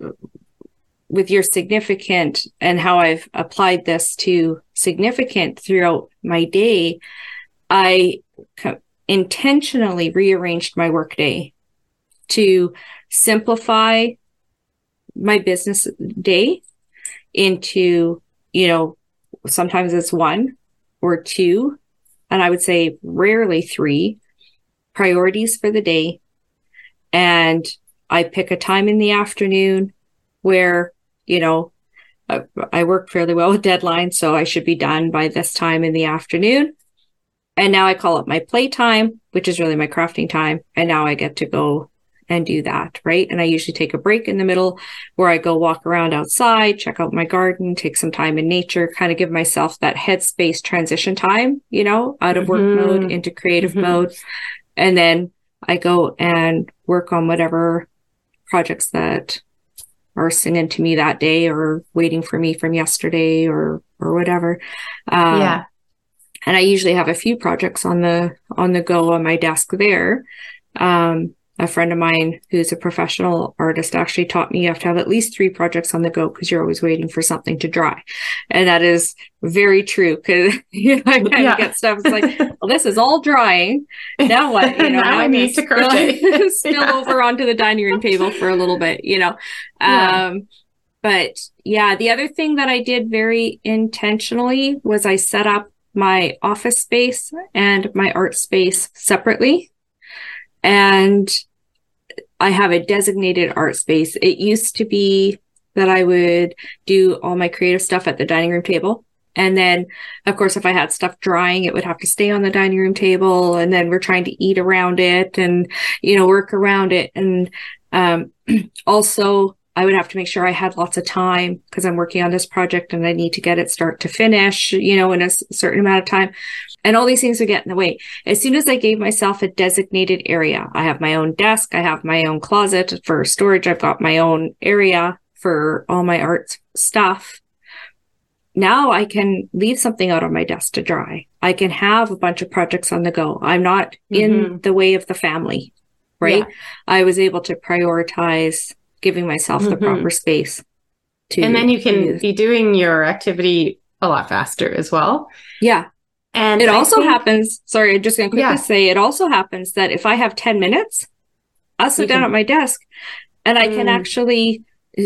Speaker 2: with your significant and how I've applied this to significant throughout my day, I co- intentionally rearranged my workday to simplify my business day into, you know, sometimes it's one or two, and I would say rarely three priorities for the day. And I pick a time in the afternoon where, you know, I, I work fairly well with deadlines, so I should be done by this time in the afternoon. And now I call it my playtime, which is really my crafting time. And now I get to go and do that, right? And I usually take a break in the middle where I go walk around outside, check out my garden, take some time in nature, kind of give myself that headspace transition time, you know, out of work mm-hmm. mode into creative mm-hmm. mode. And then I go and work on whatever projects that are singing to me that day or waiting for me from yesterday or, or whatever. Um,
Speaker 1: yeah.
Speaker 2: And I usually have a few projects on the, on the go on my desk there. Um, a friend of mine who's a professional artist actually taught me you have to have at least three projects on the go because you're always waiting for something to dry. And that is very true because you know, I kind of yeah. get stuff. It's like, well, this is all drying. Now what? You know,
Speaker 1: now I need to crochet.
Speaker 2: Spill yeah. over onto the dining room table for a little bit, you know.
Speaker 1: Yeah.
Speaker 2: Um, but yeah, the other thing that I did very intentionally was I set up my office space and my art space separately. And I have a designated art space. It used to be that I would do all my creative stuff at the dining room table. And then, of course, if I had stuff drying, it would have to stay on the dining room table. And then we're trying to eat around it and, you know, work around it. And um, also, I would have to make sure I had lots of time because I'm working on this project and I need to get it start to finish, you know, in a certain amount of time. And all these things would get in the way. As soon as I gave myself a designated area, I have my own desk, I have my own closet for storage, I've got my own area for all my art stuff. Now I can leave something out on my desk to dry. I can have a bunch of projects on the go. I'm not mm-hmm. in the way of the family, right? Yeah. I was able to prioritize giving myself mm-hmm. the proper space to.
Speaker 1: And then you can use. be doing your activity a lot faster as well.
Speaker 2: Yeah.
Speaker 1: And
Speaker 2: it
Speaker 1: I
Speaker 2: also
Speaker 1: think,
Speaker 2: happens, sorry, I'm just going to quickly
Speaker 1: yeah.
Speaker 2: say, it also happens that if I have ten minutes, I'll sit you down can, at my desk and I mm. can actually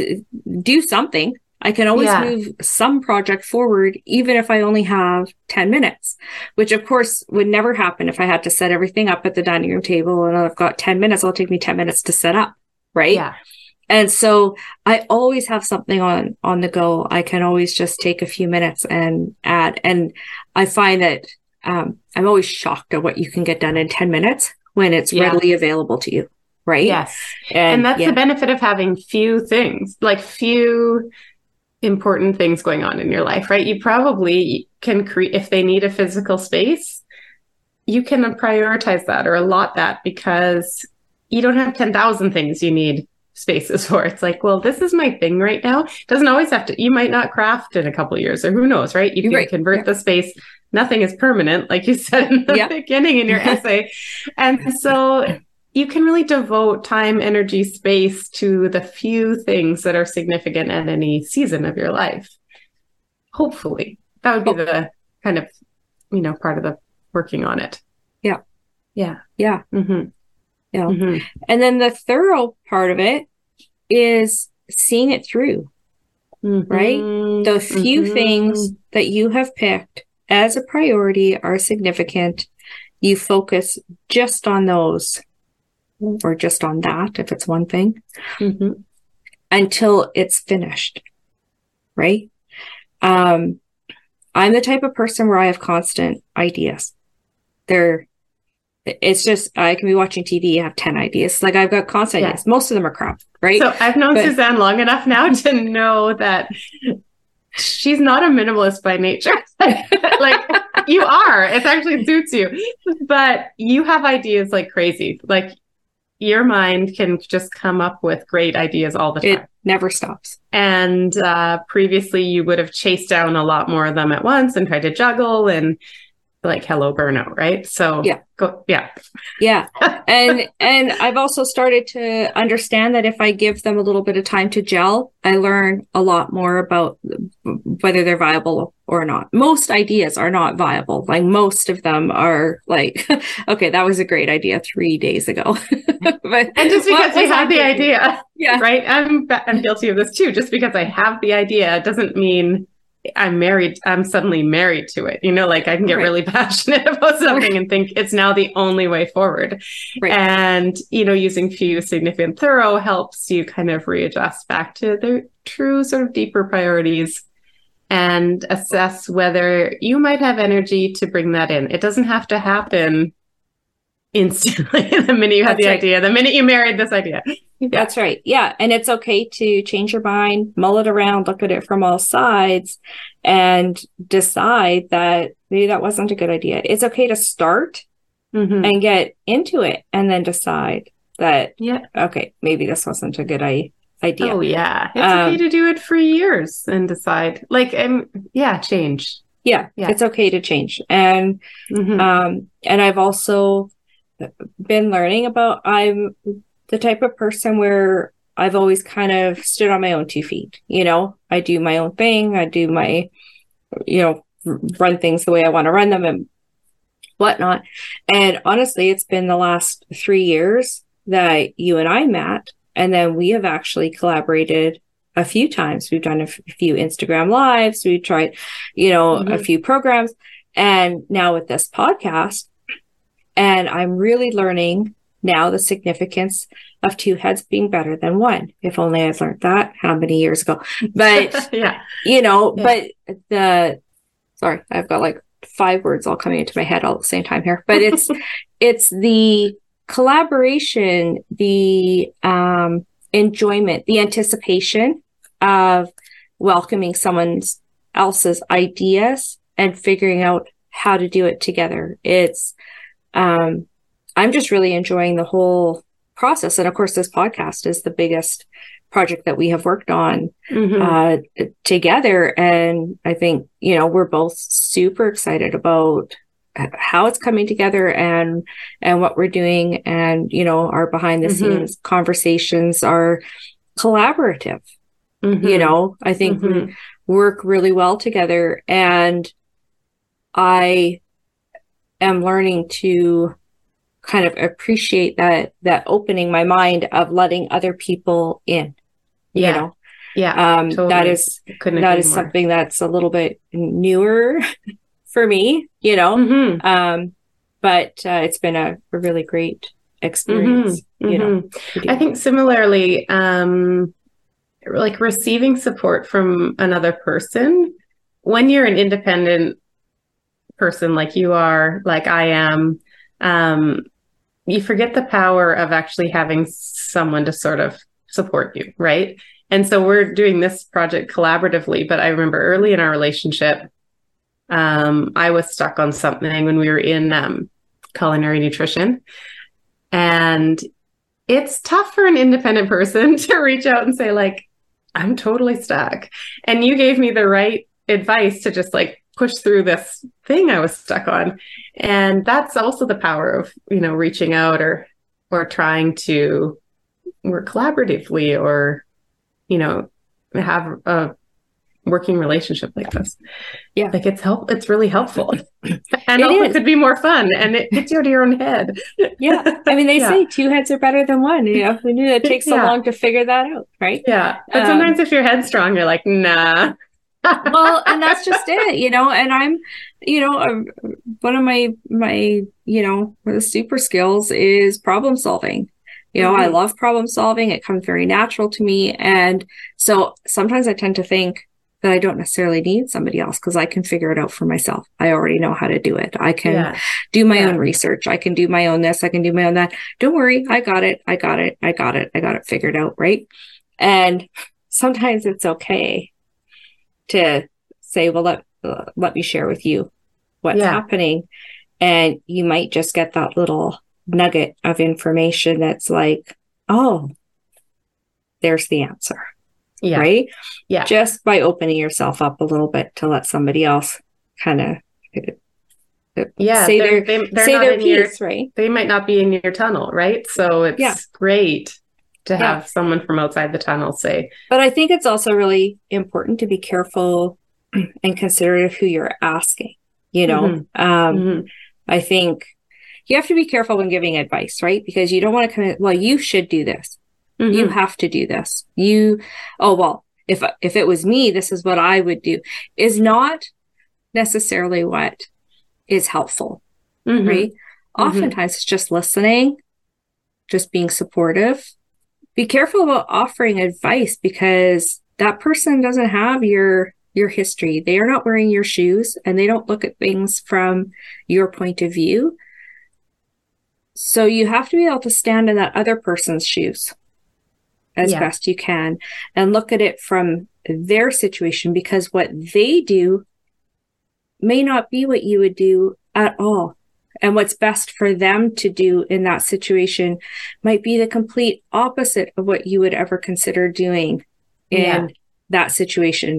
Speaker 2: do something. I can always yeah. move some project forward, even if I only have ten minutes, which of course would never happen if I had to set everything up at the dining room table and I've got ten minutes. It'll take me ten minutes to set up. Right.
Speaker 1: Yeah.
Speaker 2: And so I always have something on, on the go. I can always just take a few minutes and add. And I find that um, I'm always shocked at what you can get done in ten minutes when it's yeah. readily available to you. Right.
Speaker 1: Yes. And, and that's
Speaker 2: yeah.
Speaker 1: the benefit of having few things, like few important things going on in your life, right? You probably can create, if they need a physical space, you can prioritize that or allot that because you don't have ten thousand things you need spaces for. It's like, well, this is my thing right now. It doesn't always have to, you might not craft in a couple of years or who knows, right? You can
Speaker 2: right.
Speaker 1: convert yeah. the space. Nothing is permanent, like you said in the yeah. beginning in your essay. And so you can really devote time, energy, space to the few things that are significant at any season of your life. Hopefully. That would be oh. the kind of, you know, part of the working on it.
Speaker 2: Yeah.
Speaker 1: Yeah.
Speaker 2: Yeah.
Speaker 1: Mm-hmm.
Speaker 2: Yeah. Mm-hmm. And then the thorough part of it is seeing it through, mm-hmm. right? The few mm-hmm. things that you have picked as a priority are significant. You focus just on those or just on that, if it's one thing, mm-hmm. until it's finished, right? Um, I'm the type of person where I have constant ideas. They're It's just, I can be watching T V, I have ten ideas. Like I've got constant yeah. ideas. Most of them are crap, right?
Speaker 1: So I've known but, Suzanne long enough now to know that she's not a minimalist by nature. Like you are, it actually suits you, but you have ideas like crazy. Like your mind can just come up with great ideas all the time.
Speaker 2: It never stops.
Speaker 1: And uh, previously you would have chased down a lot more of them at once and tried to juggle and like hello burnout, right? So
Speaker 2: yeah,
Speaker 1: go, yeah,
Speaker 2: yeah. And and I've also started to understand that if I give them a little bit of time to gel, I learn a lot more about whether they're viable or not. Most ideas are not viable. Like most of them are like, okay, that was a great idea three days ago. But
Speaker 1: and just because you have the idea,
Speaker 2: yeah,
Speaker 1: right? I'm I'm guilty of this too. Just because I have the idea doesn't mean I'm married, I'm suddenly married to it. You know, like I can get right. really passionate about something right. and think it's now the only way forward. Right. And, you know, using few, significant, thorough helps you kind of readjust back to the true sort of deeper priorities and assess whether you might have energy to bring that in. It doesn't have to happen instantly the minute you had That's the right. idea, the minute you married this idea. Yeah.
Speaker 2: That's right. Yeah. And it's okay to change your mind, mull it around, look at it from all sides, and decide that maybe that wasn't a good idea. It's okay to start mm-hmm. and get into it and then decide that, yeah, okay, maybe this wasn't a good I- idea.
Speaker 1: Oh, yeah. It's um, okay to do it for years and decide. Like, um, yeah, change.
Speaker 2: Yeah, yeah. It's okay to change. And, mm-hmm. um, and I've also been learning about, I'm the type of person where I've always kind of stood on my own two feet. You know, I do my own thing. I do my, you know, run things the way I want to run them and whatnot. And honestly, it's been the last three years that you and I met, and then we have actually collaborated a few times. We've done a, f- a few Instagram lives. We've tried, you know,
Speaker 1: Mm-hmm.
Speaker 2: a few programs. And now with this podcast, and I'm really learning now the significance of two heads being better than one. If only I'd learned that how many years ago. But,
Speaker 1: yeah.
Speaker 2: you know,
Speaker 1: Yeah.
Speaker 2: but the, sorry, I've got like five words all coming into my head all at the same time here, but it's, it's the collaboration, the um, enjoyment, the anticipation of welcoming someone else's ideas and figuring out how to do it together. It's, um, I'm just really enjoying the whole process. And of course, this podcast is the biggest project that we have worked on
Speaker 1: Mm-hmm.
Speaker 2: uh, together. And I think, you know, we're both super excited about how it's coming together and, and what we're doing. And, you know, our behind the
Speaker 1: Mm-hmm.
Speaker 2: scenes conversations are collaborative.
Speaker 1: Mm-hmm.
Speaker 2: You know, I think
Speaker 1: Mm-hmm.
Speaker 2: we work really well together, and I am learning to kind of appreciate that, that opening my mind of letting other people in, you
Speaker 1: Yeah.
Speaker 2: know,
Speaker 1: Yeah.
Speaker 2: um,
Speaker 1: Totally.
Speaker 2: that is,
Speaker 1: Couldn't
Speaker 2: that
Speaker 1: agree
Speaker 2: is
Speaker 1: more.
Speaker 2: something that's a little bit newer for me, you know,
Speaker 1: Mm-hmm.
Speaker 2: um, but uh, it's been a, a really great experience,
Speaker 1: Mm-hmm.
Speaker 2: you know.
Speaker 1: Mm-hmm.
Speaker 2: to do
Speaker 1: I
Speaker 2: that.
Speaker 1: think similarly, um, like receiving support from another person when you're an independent person, like you are, like I am, um, you forget the power of actually having someone to sort of support you, right? And so we're doing this project collaboratively, but I remember early in our relationship, um, I was stuck on something when we were in um, culinary nutrition. And it's tough for an independent person to reach out and say, like, I'm totally stuck. And you gave me the right advice to just like push through this thing I was stuck on. And that's also the power of, you know, reaching out or or trying to work collaboratively or, you know, have a working relationship like this.
Speaker 2: Yeah.
Speaker 1: Like it's help it's really helpful. And
Speaker 2: It
Speaker 1: also
Speaker 2: is.
Speaker 1: could be more fun and it gets you out of your own head.
Speaker 2: Yeah. I mean, they
Speaker 1: Yeah.
Speaker 2: say two heads are better than one. You know, we knew it takes so
Speaker 1: Yeah.
Speaker 2: long to figure that out, right?
Speaker 1: Yeah. But
Speaker 2: Um,
Speaker 1: sometimes if you're headstrong, you're like, nah.
Speaker 2: well, and that's just it, you know, and I'm, you know, um, one of my, my, you know, the super skills is problem solving. You know, I
Speaker 1: Mhm.
Speaker 2: love problem solving. It comes very natural to me. And so sometimes I tend to think that I don't necessarily need somebody else because I can figure it out for myself. I already know how to do it. I can
Speaker 1: Yeah.
Speaker 2: do my
Speaker 1: Yeah.
Speaker 2: own research. I can do my own this. I can do my own that. Don't worry. I got it. I got it. I got it. I got it figured out. Right. And sometimes it's okay to say, well, let, uh, let me share with you what's
Speaker 1: Yeah.
Speaker 2: happening. And you might just get that little nugget of information that's like, oh, there's the answer.
Speaker 1: Yeah.
Speaker 2: Right?
Speaker 1: Yeah.
Speaker 2: Just by opening yourself up a little bit to let somebody else kind of
Speaker 1: Yeah.
Speaker 2: say
Speaker 1: They're,
Speaker 2: their,
Speaker 1: they, they're
Speaker 2: say
Speaker 1: not
Speaker 2: their
Speaker 1: in your,
Speaker 2: piece, right?
Speaker 1: they might not be in your tunnel, right? So it's
Speaker 2: Yeah.
Speaker 1: great to
Speaker 2: Yeah.
Speaker 1: have someone from outside the tunnel say,
Speaker 2: But I think it's also really important to be careful and considerate of who you're asking. You know,
Speaker 1: Mhm.
Speaker 2: um,
Speaker 1: Mhm.
Speaker 2: I think you have to be careful when giving advice, right? Because you don't want to come in, well, you should do this. You
Speaker 1: Mhm.
Speaker 2: have to do this. You, oh, well, if, if it was me, this is what I would do, is not necessarily what is helpful,
Speaker 1: Mhm.
Speaker 2: right?
Speaker 1: Mhm.
Speaker 2: Oftentimes it's just listening, just being supportive. Be careful about offering advice because that person doesn't have your your history. They are not wearing your shoes and they don't look at things from your point of view. So you have to be able to stand in that other person's shoes as
Speaker 1: Yeah.
Speaker 2: best you can and look at it from their situation, because what they do may not be what you would do at all. And what's best for them to do in that situation might be the complete opposite of what you would ever consider doing in
Speaker 1: Yeah.
Speaker 2: that situation.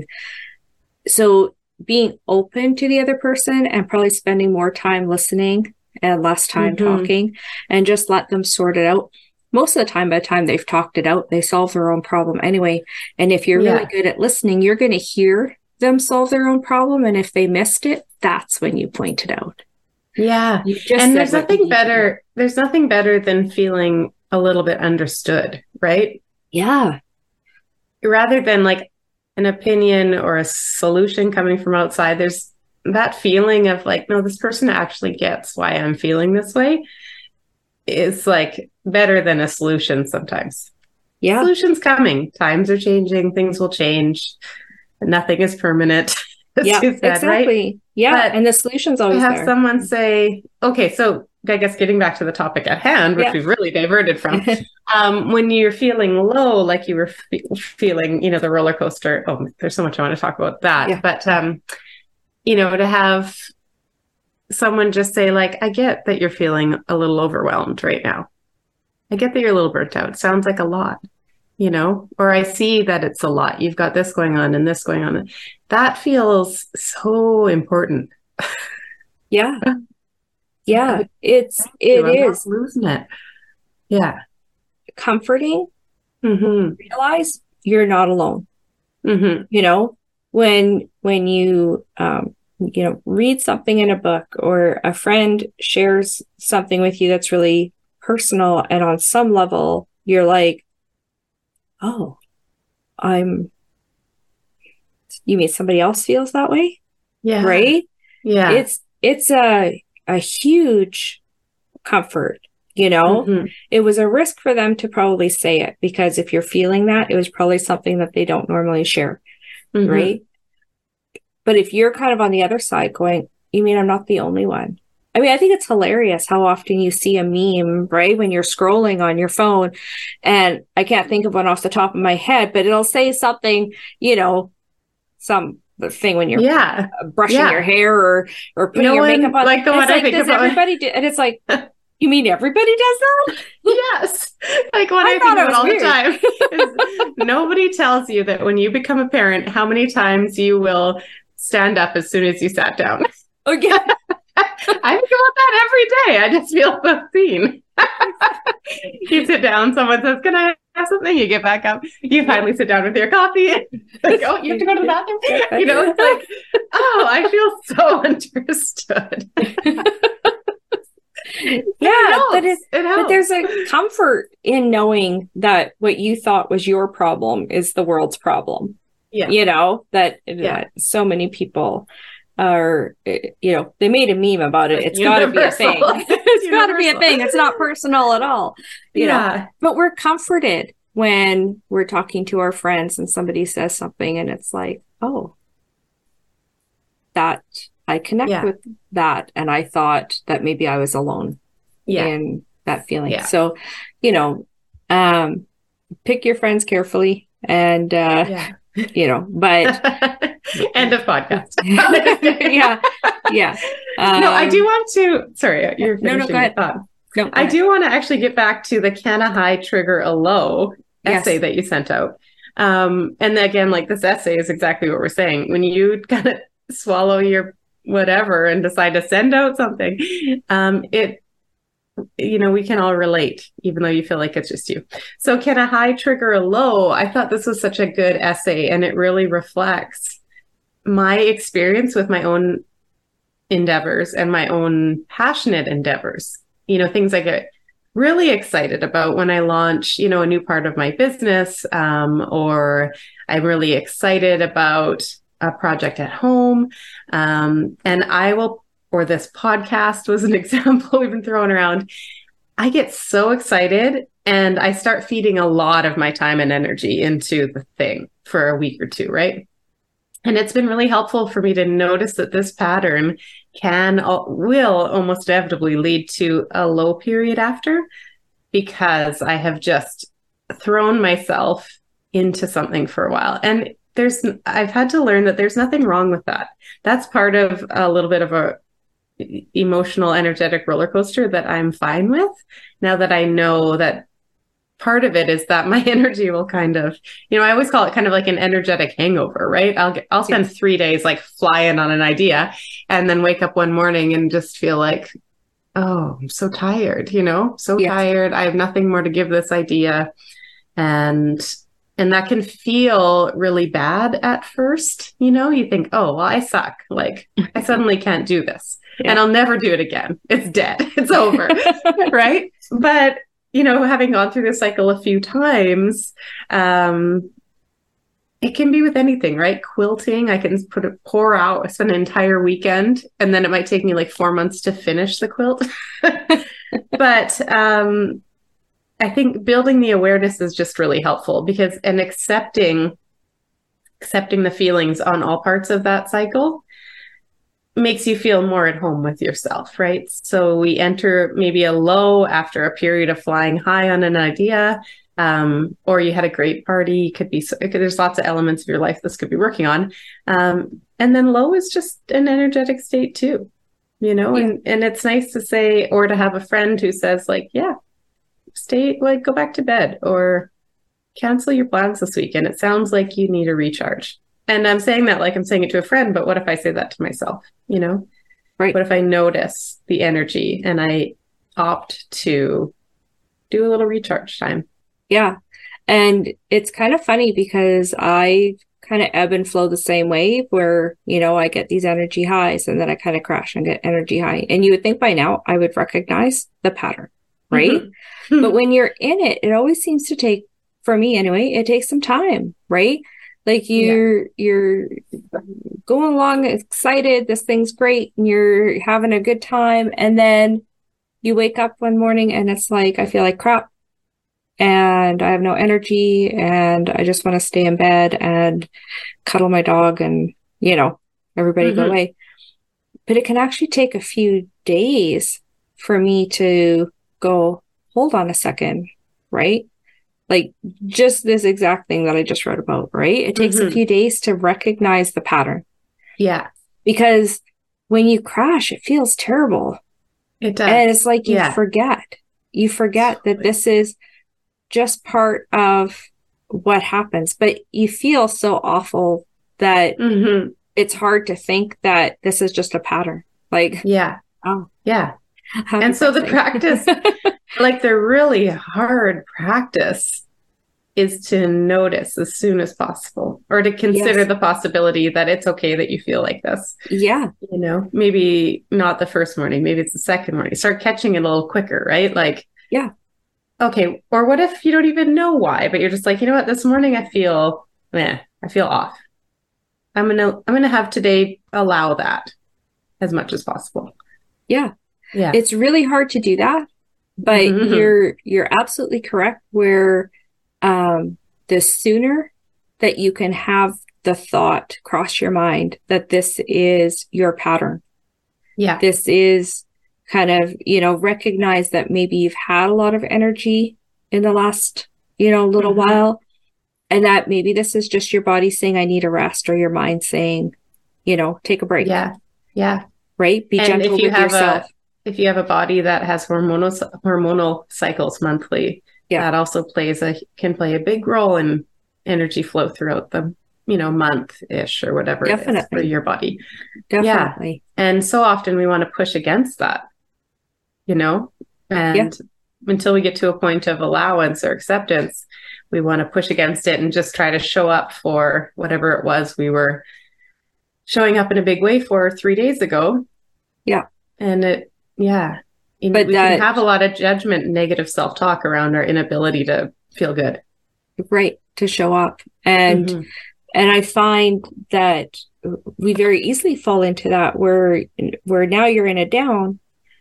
Speaker 2: So being open to the other person and probably spending more time listening and less time
Speaker 1: Mhm.
Speaker 2: talking and just let them sort it out. Most of the time, by the time they've talked it out, they solve their own problem anyway. And if you're really
Speaker 1: Yeah.
Speaker 2: good at listening, you're going to hear them solve their own problem. And if they missed it, that's when you point it out.
Speaker 1: Yeah.
Speaker 2: You just
Speaker 1: And
Speaker 2: said
Speaker 1: there's
Speaker 2: what you
Speaker 1: nothing
Speaker 2: need to do.
Speaker 1: better. There's nothing better than feeling a little bit understood, right?
Speaker 2: Yeah.
Speaker 1: rather than like an opinion or a solution coming from outside, there's that feeling of like, no, this person actually gets why I'm feeling this way. It's like better than a solution sometimes.
Speaker 2: Yeah.
Speaker 1: Solutions coming. Times are changing. Things will change. Nothing is permanent.
Speaker 2: Yeah,
Speaker 1: said,
Speaker 2: exactly.
Speaker 1: Right?
Speaker 2: Yeah.
Speaker 1: But
Speaker 2: and the solution's always
Speaker 1: have
Speaker 2: there.
Speaker 1: someone say, okay, so I guess getting back to the topic at hand, which
Speaker 2: Yeah.
Speaker 1: we've really diverted from, um, when you're feeling low, like you were fe- feeling, you know, the roller coaster. Oh, there's so much I want to talk about that.
Speaker 2: Yeah.
Speaker 1: But, um, you know, to have someone just say like, I get that you're feeling a little overwhelmed right now. I get that you're a little burnt out. Sounds like a lot, you know, or I see that it's a lot. You've got this going on and this going on. That feels so important.
Speaker 2: Yeah. Yeah. It's, it
Speaker 1: I'm
Speaker 2: is
Speaker 1: not losing it. Yeah.
Speaker 2: comforting.
Speaker 1: Mm-hmm.
Speaker 2: Realize you're not alone.
Speaker 1: Mm-hmm.
Speaker 2: You know, when, when you, um, you know, read something in a book or a friend shares something with you that's really personal, and on some level you're like, oh, I'm, you mean somebody else feels that way?
Speaker 1: Yeah.
Speaker 2: Right?
Speaker 1: Yeah.
Speaker 2: It's, it's a, a huge comfort, you know.
Speaker 1: Mm-hmm.
Speaker 2: It was a risk for them to probably say it, because if you're feeling that, it was probably something that they don't normally share.
Speaker 1: Mm-hmm.
Speaker 2: Right? But if you're kind of on the other side going, you mean I'm not the only one? I mean, I think it's hilarious how often you see a meme, right? When you're scrolling on your phone, and I can't think of one off the top of my head, but it'll say something, you know, some thing when you're
Speaker 1: yeah.
Speaker 2: brushing
Speaker 1: yeah.
Speaker 2: your hair or, or putting
Speaker 1: no
Speaker 2: your
Speaker 1: one,
Speaker 2: makeup on.
Speaker 1: Like the
Speaker 2: and
Speaker 1: one
Speaker 2: it's
Speaker 1: I
Speaker 2: like,
Speaker 1: think
Speaker 2: does
Speaker 1: about.
Speaker 2: everybody do? And it's like, you mean everybody does that?
Speaker 1: Yes. Like what I, I think about all weird. the time is nobody tells you that when you become a parent, how many times you will stand up as soon as you sat down.
Speaker 2: Okay.
Speaker 1: I think about that every day. I just feel so seen. You sit down, someone says, can I have something? You get back up. You finally sit down with your coffee. Like, oh, you have to go to the bathroom? You know, it's like, oh, I feel so understood.
Speaker 2: Yeah,
Speaker 1: it
Speaker 2: but, it's,
Speaker 1: it
Speaker 2: but there's a comfort in knowing that what you thought was your problem is the world's problem.
Speaker 1: Yeah.
Speaker 2: You know, that,
Speaker 1: yeah.
Speaker 2: that so many people are, you know, they made a meme about it. It's got to be a thing. It's got to be a thing. It's not personal at all. You yeah. know, but we're comforted when we're talking to our friends and somebody says something and it's like, oh, that I connect yeah. with that. And I thought that maybe I was alone yeah. in that feeling. Yeah. So, you know, um, pick your friends carefully and, uh, yeah. you know, but
Speaker 1: end of podcast.
Speaker 2: yeah. Yeah. Um,
Speaker 1: no, I do want to, sorry, you're
Speaker 2: no, no, go ahead.
Speaker 1: No, I do want to actually get back to the can a high trigger a low
Speaker 2: yes.
Speaker 1: essay that you sent out. Um, and again, like this essay is exactly what we're saying. When you kind of swallow your whatever and decide to send out something, um, it, you know, we can all relate, even though you feel like it's just you. So can a high trigger a low? I thought this was such a good essay, and it really reflects my experience with my own endeavors and my own passionate endeavors. You know, things I get really excited about when I launch, you know, a new part of my business, um, or I'm really excited about a project at home. Um, and I will, or this podcast was an example we've been throwing around. I get so excited and I start feeding a lot of my time and energy into the thing for a week or two, right? And it's been really helpful for me to notice that this pattern can, will almost inevitably lead to a low period after, because I have just thrown myself into something for a while. And there's, I've had to learn that there's nothing wrong with that. That's part of a little bit of a emotional, energetic roller coaster that I'm fine with, now that I know that part of it is that my energy will kind of, you know, I always call it kind of like an energetic hangover, right? I'll get, I'll spend three days like flying on an idea and then wake up one morning and just feel like, oh, I'm so tired, you know, so yes. tired. I have nothing more to give this idea. And, and that can feel really bad at first. You know, you think, oh, well, I suck. Like I suddenly can't do this yeah. and I'll never do it again. It's dead. It's over. Right. But you know, having gone through this cycle a few times, um, it can be with anything, right? Quilting, I can put it, pour out, spend an entire weekend, and then it might take me like four months to finish the quilt. But um, I think building the awareness is just really helpful because, and accepting, accepting the feelings on all parts of that cycle makes you feel more at home with yourself, right? So we enter maybe a low after a period of flying high on an idea. Um, or you had a great party. It could be, it could, there's lots of elements of your life this could be working on. Um, and then low is just an energetic state too, you know, yeah. and, and it's nice to say, or to have a friend who says like, yeah, stay, like go back to bed or cancel your plans this weekend. It sounds like you need a recharge. And I'm saying that like I'm saying it to a friend, but what if I say that to myself, you know,
Speaker 2: right?
Speaker 1: What if I notice the energy and I opt to do a little recharge time?
Speaker 2: Yeah. And it's kind of funny because I kind of ebb and flow the same way where, you know, I get these energy highs and then I kind of crash and get energy high. And you would think by now I would recognize the pattern, right? Mm-hmm. But when you're in it, it always seems to take, for me anyway, it takes some time, right? Like you're, yeah. you're going along excited. This thing's great. And you're having a good time. And then you wake up one morning and it's like, I feel like crap. And I have no energy and I just want to stay in bed and cuddle my dog and, you know, everybody mm-hmm. go away. But it can actually take a few days for me to go, hold on a second, right? Like just this exact thing that I just wrote about, right? It takes mm-hmm. a few days to recognize the pattern.
Speaker 1: Yeah.
Speaker 2: Because when you crash, it feels terrible.
Speaker 1: It does.
Speaker 2: And it's like you
Speaker 1: yeah.
Speaker 2: forget. You forget that this is just part of what happens, but you feel so awful that mm-hmm. it's hard to think that this is just a pattern. Like,
Speaker 1: yeah.
Speaker 2: Oh,
Speaker 1: yeah. And so the practice, like the really hard practice is to notice as soon as possible or to consider yes. the possibility that it's okay that you feel like this.
Speaker 2: Yeah.
Speaker 1: You know, maybe not the first morning, maybe it's the second morning. Start catching it a little quicker, right? Like,
Speaker 2: yeah.
Speaker 1: Okay. Or what if you don't even know why, but you're just like, you know what, this morning I feel, eh, I feel off. I'm going to, I'm going to have today allow that as much as possible.
Speaker 2: Yeah.
Speaker 1: Yeah.
Speaker 2: It's really hard to do that, but mm-hmm. you're, you're absolutely correct where, um, the sooner that you can have the thought cross your mind that this is your pattern.
Speaker 1: Yeah.
Speaker 2: This is kind of, you know, recognize that maybe you've had a lot of energy in the last, you know, little mm-hmm. while. And that maybe this is just your body saying, I need a rest, or your mind saying, you know, take a break.
Speaker 1: Yeah. Yeah.
Speaker 2: Right. Be
Speaker 1: and
Speaker 2: gentle
Speaker 1: if you
Speaker 2: with
Speaker 1: have
Speaker 2: yourself.
Speaker 1: A, if you have a body that has hormonal, hormonal cycles monthly, yeah. that also plays a, can play a big role in energy flow throughout the, you know, month-ish or whatever
Speaker 2: Definitely.
Speaker 1: It is for your body.
Speaker 2: Definitely.
Speaker 1: Yeah. And so often we want to push against that, you know, and yeah. until we get to a point of allowance or acceptance, we want to push against it and just try to show up for whatever it was we were showing up in a big way for three days ago.
Speaker 2: Yeah.
Speaker 1: And it, yeah.
Speaker 2: But
Speaker 1: we that, can have a lot of judgment and negative self-talk around our inability to feel good.
Speaker 2: Right. To show up. And, mm-hmm. and I find that we very easily fall into that where, where now you're in a down,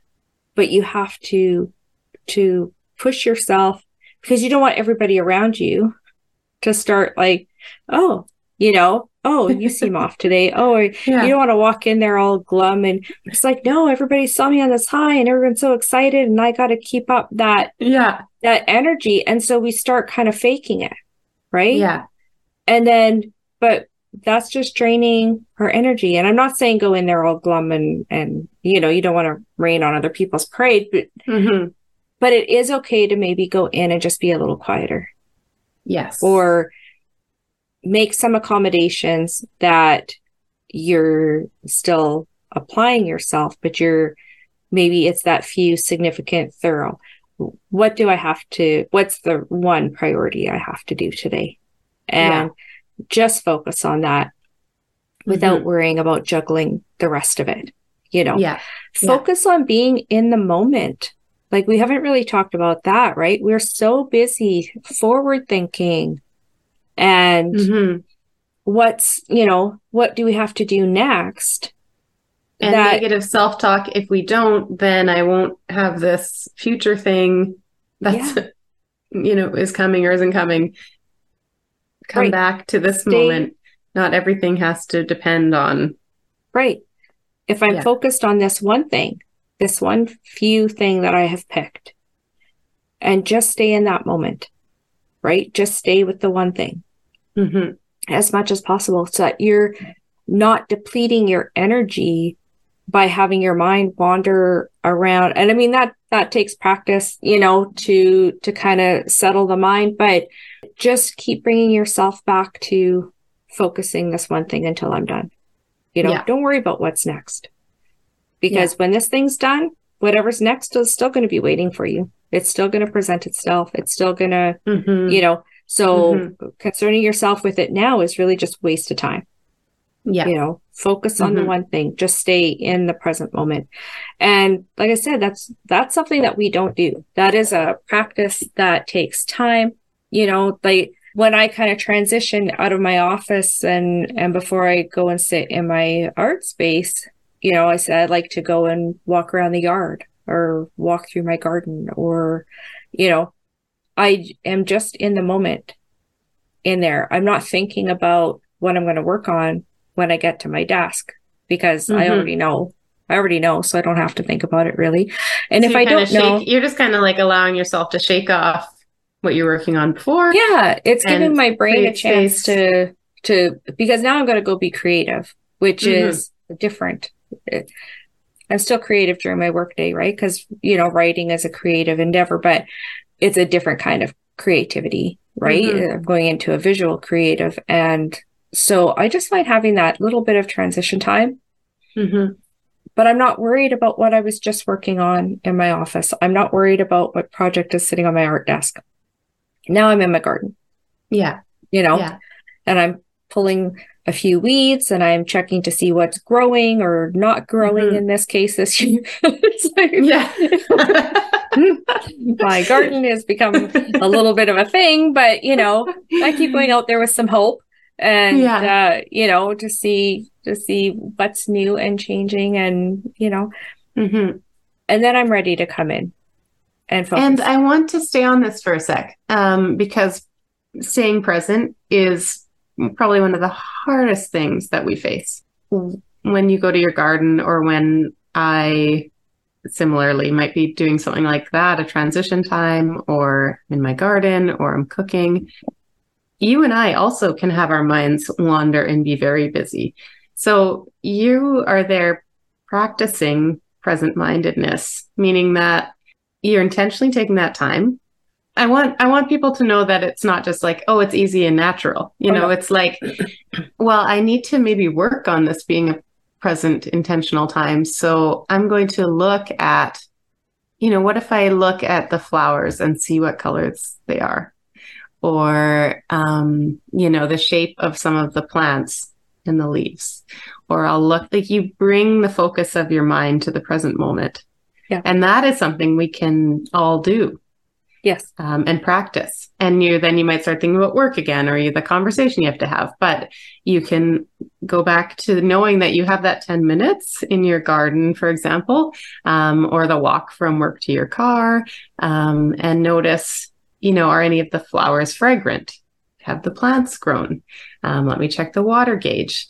Speaker 2: but you have to, to push yourself because you don't want everybody around you to start like, oh, you know, oh, you seem off today. Oh, yeah. You don't want to walk in there all glum. And it's like, no, everybody saw me on this high and everyone's so excited. And I got to keep up that,
Speaker 1: yeah,
Speaker 2: that energy. And so we start kind of faking it. Right.
Speaker 1: Yeah.
Speaker 2: And then, but that's just draining our energy. And I'm not saying go in there all glum and, and, you know, you don't want to rain on other people's parade, but,
Speaker 1: mm-hmm.
Speaker 2: but it is okay to maybe go in and just be a little quieter.
Speaker 1: Yes.
Speaker 2: Or make some accommodations that you're still applying yourself, but you're, maybe it's that few significant thorough. What do I have to, what's the one priority I have to do today? And yeah. just focus on that without mm-hmm. worrying about juggling the rest of it. You know,
Speaker 1: yeah.
Speaker 2: focus
Speaker 1: yeah.
Speaker 2: on being in the moment. Like we haven't really talked about that, right? We're so busy forward thinking and,
Speaker 1: mm-hmm.
Speaker 2: what's, you know, what do we have to do next?
Speaker 1: And that, negative self-talk, if we don't, then I won't have this future thing that's, yeah. you know, is coming or isn't coming. Come right. back to this Stay. moment. Not everything has to depend on.
Speaker 2: Right. If I'm yeah. focused on this one thing, this one few thing that I have picked, and just stay in that moment, right? Just stay with the one thing mm-hmm. as much as possible so that you're not depleting your energy by having your mind wander around. And I mean, that, that takes practice, you know, to, to kind of settle the mind, but just keep bringing yourself back to focusing this one thing until I'm done. You know, yeah. don't worry about what's next, because yeah. when this thing's done, whatever's next is still going to be waiting for you. It's still going to present itself. It's still going to, mm-hmm. you know, so mm-hmm. concerning yourself with it now is really just waste of time. Yeah. You know, focus on mm-hmm. the one thing, just stay in the present moment. And like I said, that's, that's something that we don't do. That is a practice that takes time. You know, like when I kind of transition out of my office and, and before I go and sit in my art space, you know, I said I'd like to go and walk around the yard or walk through my garden, or, you know, I am just in the moment in there. I'm not thinking about what I'm going to work on when I get to my desk, because mm-hmm. I already know. I already know, so I don't have to think about it really. And so if I don't
Speaker 1: shake,
Speaker 2: know,
Speaker 1: you're just kind of like allowing yourself to shake off what you're working on before.
Speaker 2: Yeah, it's giving my brain a chance space. to to because now I'm going to go be creative, which mm-hmm. is different. I'm still creative during my workday, right? Because, you know, writing is a creative endeavor, but it's a different kind of creativity, right? Mm-hmm. I'm going into a visual creative. And so I just find having that little bit of transition time, mm-hmm. but I'm not worried about what I was just working on in my office. I'm not worried about what project is sitting on my art desk. Now I'm in my garden.
Speaker 1: Yeah.
Speaker 2: You know,
Speaker 1: yeah.
Speaker 2: and I'm pulling a few weeds and I'm checking to see what's growing or not growing mm-hmm. in this case this year. Like,
Speaker 1: yeah.
Speaker 2: my garden has become a little bit of a thing, but you know, I keep going out there with some hope and, yeah. uh, you know, to see, to see what's new and changing and, you know, mm-hmm. and then I'm ready to come in and focus.
Speaker 1: And I want to stay on this for a sec, um, because staying present is probably one of the hardest things that we face when you go to your garden, or when I similarly might be doing something like that, a transition time, or in my garden, or I'm cooking. You and I also can have our minds wander and be very busy. So you are there practicing present-mindedness, meaning that you're intentionally taking that time. I want I want people to know that it's not just like, oh, it's easy and natural. You oh, know, no. It's like, well, I need to maybe work on this being a present intentional time. So I'm going to look at, you know, what if I look at the flowers and see what colors they are? Or, um, you know, the shape of some of the plants and the leaves. Or I'll look, like you bring the focus of your mind to the present moment.
Speaker 2: Yeah.
Speaker 1: And that is something we can all do.
Speaker 2: Yes.
Speaker 1: Um, and practice. And you then you might start thinking about work again, or you, the conversation you have to have. But you can go back to knowing that you have that ten minutes in your garden, for example, um, or the walk from work to your car, um, and notice, you know, are any of the flowers fragrant? Have the plants grown? Um, let me check the water gauge.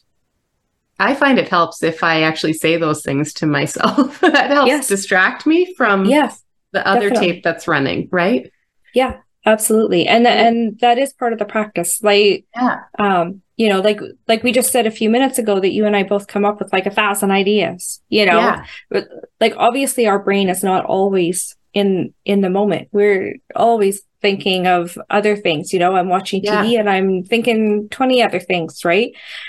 Speaker 1: I find it helps if I actually say those things to myself. That helps yes. distract me from
Speaker 2: yes.
Speaker 1: the other
Speaker 2: Definitely.
Speaker 1: tape that's running, right?
Speaker 2: Yeah, absolutely. And th- and that is part of the practice. Like,
Speaker 1: yeah.
Speaker 2: um, you know, like like we just said a few minutes ago that you and I both come up with like a thousand ideas, you know,
Speaker 1: yeah.
Speaker 2: but like obviously our brain is not always in in the moment. We're always thinking of other things, you know, I'm watching yeah. T V and I'm thinking twenty other things, right?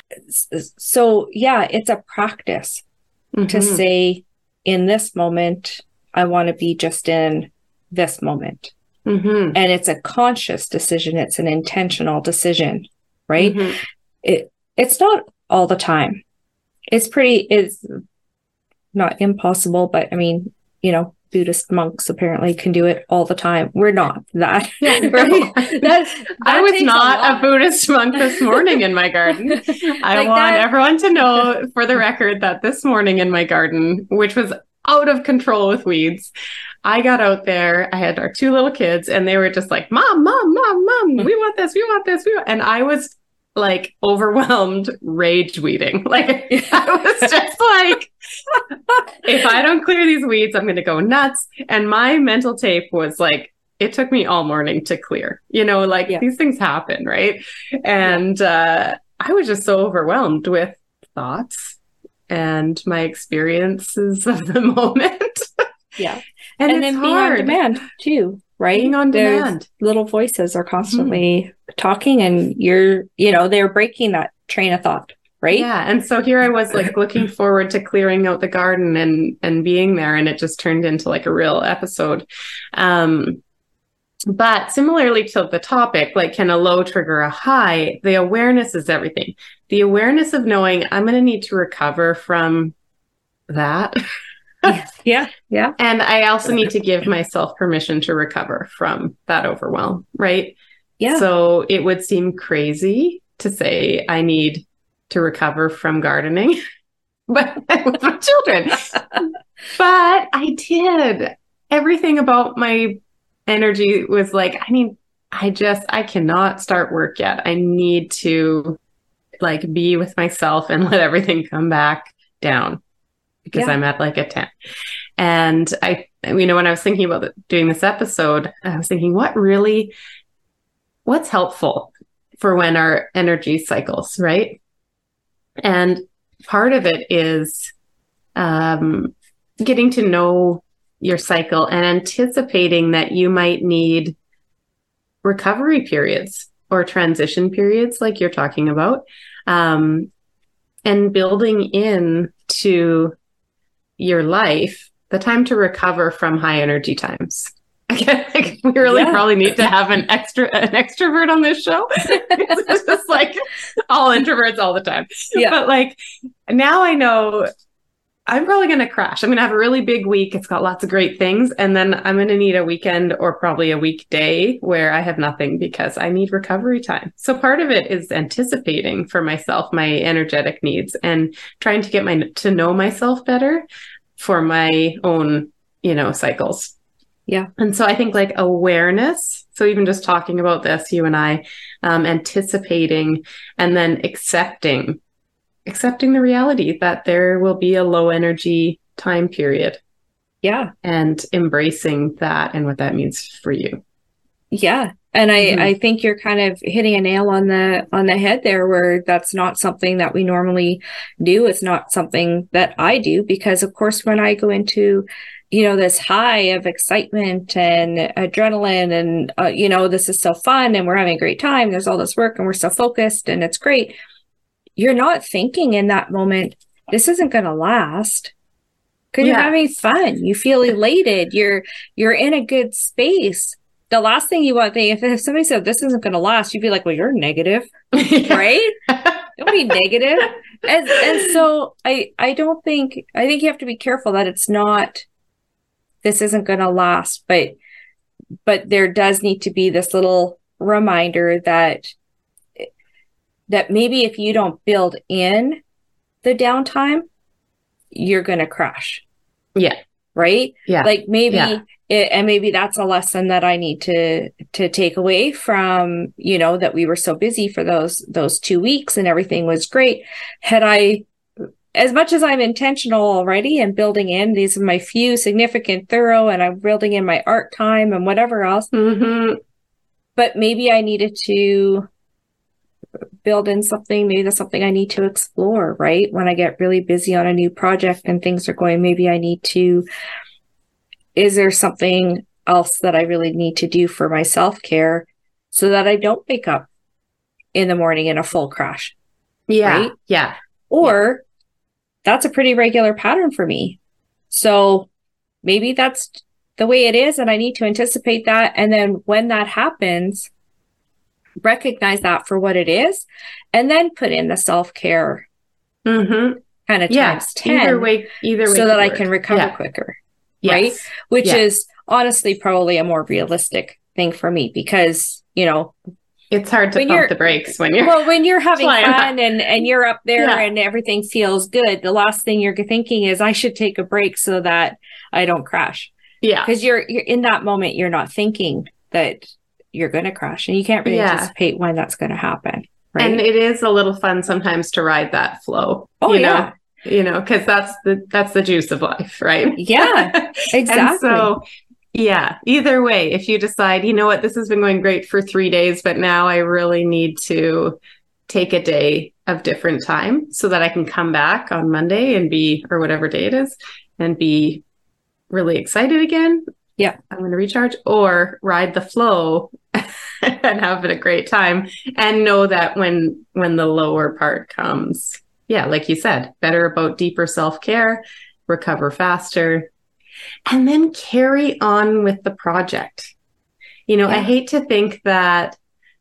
Speaker 2: So yeah, it's a practice mm-hmm. to say in this moment, I want to be just in this moment. Mm-hmm. And it's a conscious decision. It's an intentional decision, right? Mm-hmm. It It's not all the time. It's pretty, it's not impossible, but I mean, you know, Buddhist monks apparently can do it all the time. We're not that.
Speaker 1: Yeah,
Speaker 2: right?
Speaker 1: that,
Speaker 2: that
Speaker 1: I was
Speaker 2: takes
Speaker 1: not a, a Buddhist monk this morning in my garden. I
Speaker 2: Like
Speaker 1: want
Speaker 2: that-
Speaker 1: everyone to know for the record that this morning in my garden, which was out of control with weeds, I got out there. I had our two little kids and they were just like, Mom, Mom, Mom, Mom, we want this, we want this, we want. And I was like overwhelmed rage weeding. Like I was just like, if I don't clear these weeds, I'm going to go nuts. And my mental tape was like, it took me all morning to clear, you know, like
Speaker 2: yeah.
Speaker 1: these things happen. Right. And yeah. uh, I was just so overwhelmed with thoughts and my experiences of the moment.
Speaker 2: Yeah.
Speaker 1: And,
Speaker 2: and then being on demand too. Right.
Speaker 1: Being on
Speaker 2: There's
Speaker 1: demand.
Speaker 2: Little voices are constantly mm-hmm. talking and you're, you know, they're breaking that train of thought. Right.
Speaker 1: Yeah. And so here I was like looking forward to clearing out the garden and, and being there. And it just turned into like a real episode. Um, but similarly to the topic, like can a low trigger a high? The awareness is everything. The awareness of knowing I'm going to need to recover from that.
Speaker 2: Yeah. Yeah.
Speaker 1: And I also need to give myself permission to recover from that overwhelm. Right.
Speaker 2: Yeah.
Speaker 1: So it would seem crazy to say I need to recover from gardening, but with my children, but I did. Everything about my energy was like, I need, I just, I cannot start work yet. I need to like be with myself and let everything come back down. Because yeah. I'm at like a ten. And I, you know, when I was thinking about doing this episode, I was thinking, what really, what's helpful for when our energy cycles, right? And part of it is um, getting to know your cycle and anticipating that you might need recovery periods or transition periods like you're talking about, um, and building in to your life, the time to recover from high energy times. Again, like we really yeah. probably need to have an extra an extrovert on this show. It's just like all introverts all the time. Yeah. But like now I know I'm probably going to crash. I'm going to have a really big week. It's got lots of great things. And then I'm going to need a weekend or probably a weekday where I have nothing because I need recovery time. So part of it is anticipating for myself, my energetic needs and trying to get my, to know myself better for my own, you know, cycles.
Speaker 2: Yeah.
Speaker 1: And so I think like awareness. So even just talking about this, you and I, um, anticipating and then accepting accepting the reality that there will be a low energy time period.
Speaker 2: Yeah.
Speaker 1: And embracing that and what that means for you.
Speaker 2: Yeah. And I, mm-hmm. I think you're kind of hitting a nail on the, on the head there where that's not something that we normally do. It's not something that I do because of course, when I go into, you know, this high of excitement and adrenaline and, uh, you know, this is so fun and we're having a great time. There's all this work and we're so focused and it's great. You're not thinking in that moment, this isn't going to last because yeah. you're having fun. You feel elated. You're, you're in a good space. The last thing you want, if, if somebody said this isn't going to last, you'd be like, well, you're negative, right? Don't be negative. And, and so I, I don't think, I think you have to be careful that it's not, this isn't going to last, but, but there does need to be this little reminder that that maybe if you don't build in the downtime, you're going to crash.
Speaker 1: Yeah.
Speaker 2: Right?
Speaker 1: Yeah.
Speaker 2: Like maybe,
Speaker 1: yeah.
Speaker 2: it, and maybe that's a lesson that I need to, to take away from, you know, that we were so busy for those, those two weeks and everything was great. Had I, as much as I'm intentional already and building in, these are my few significant thorough and I'm building in my art time and whatever else,
Speaker 1: mm-hmm.
Speaker 2: but maybe I needed to build in something, maybe that's something I need to explore, right? When I get really busy on a new project and things are going, maybe I need to, is there something else that I really need to do for my self-care so that I don't wake up in the morning in a full crash?
Speaker 1: Yeah.
Speaker 2: Right?
Speaker 1: Yeah.
Speaker 2: Or yeah. that's a pretty regular pattern for me. So maybe that's the way it is and I need to anticipate that. And then when that happens, recognize that for what it is, and then put in the self-care
Speaker 1: mm-hmm.
Speaker 2: kind of
Speaker 1: yeah.
Speaker 2: times ten.
Speaker 1: Either way, either way,
Speaker 2: so that I
Speaker 1: work.
Speaker 2: can recover
Speaker 1: yeah.
Speaker 2: quicker. right?
Speaker 1: Yes.
Speaker 2: Which
Speaker 1: Yeah.
Speaker 2: is honestly probably a more realistic thing for me because, you know,
Speaker 1: it's hard to
Speaker 2: when
Speaker 1: pump
Speaker 2: you're
Speaker 1: the brakes when you're
Speaker 2: well, when you're having
Speaker 1: flying
Speaker 2: fun
Speaker 1: high.
Speaker 2: and, and you're up there
Speaker 1: Yeah.
Speaker 2: and everything feels good. The last thing you're thinking is I should take a break so that I don't crash.
Speaker 1: Yeah.
Speaker 2: Because you're, you're in that moment, you're not thinking that you're going to crash and you can't really
Speaker 1: Yeah.
Speaker 2: anticipate when that's going to happen. Right.
Speaker 1: And it is a little fun sometimes to ride that flow.
Speaker 2: Oh,
Speaker 1: you know?
Speaker 2: yeah.
Speaker 1: You know, because that's the that's the juice of life, right?
Speaker 2: Yeah, exactly.
Speaker 1: And so, yeah, either way, if you decide, you know what, this has been going great for three days, but now I really need to take a day of different time so that I can come back on Monday and be, or whatever day it is, and be really excited again.
Speaker 2: Yeah.
Speaker 1: I'm going to recharge, or ride the flow and have a great time and know that when when the lower part comes, yeah, like you said, better about deeper self-care, recover faster, and then carry on with the project. You know, yeah. I hate to think that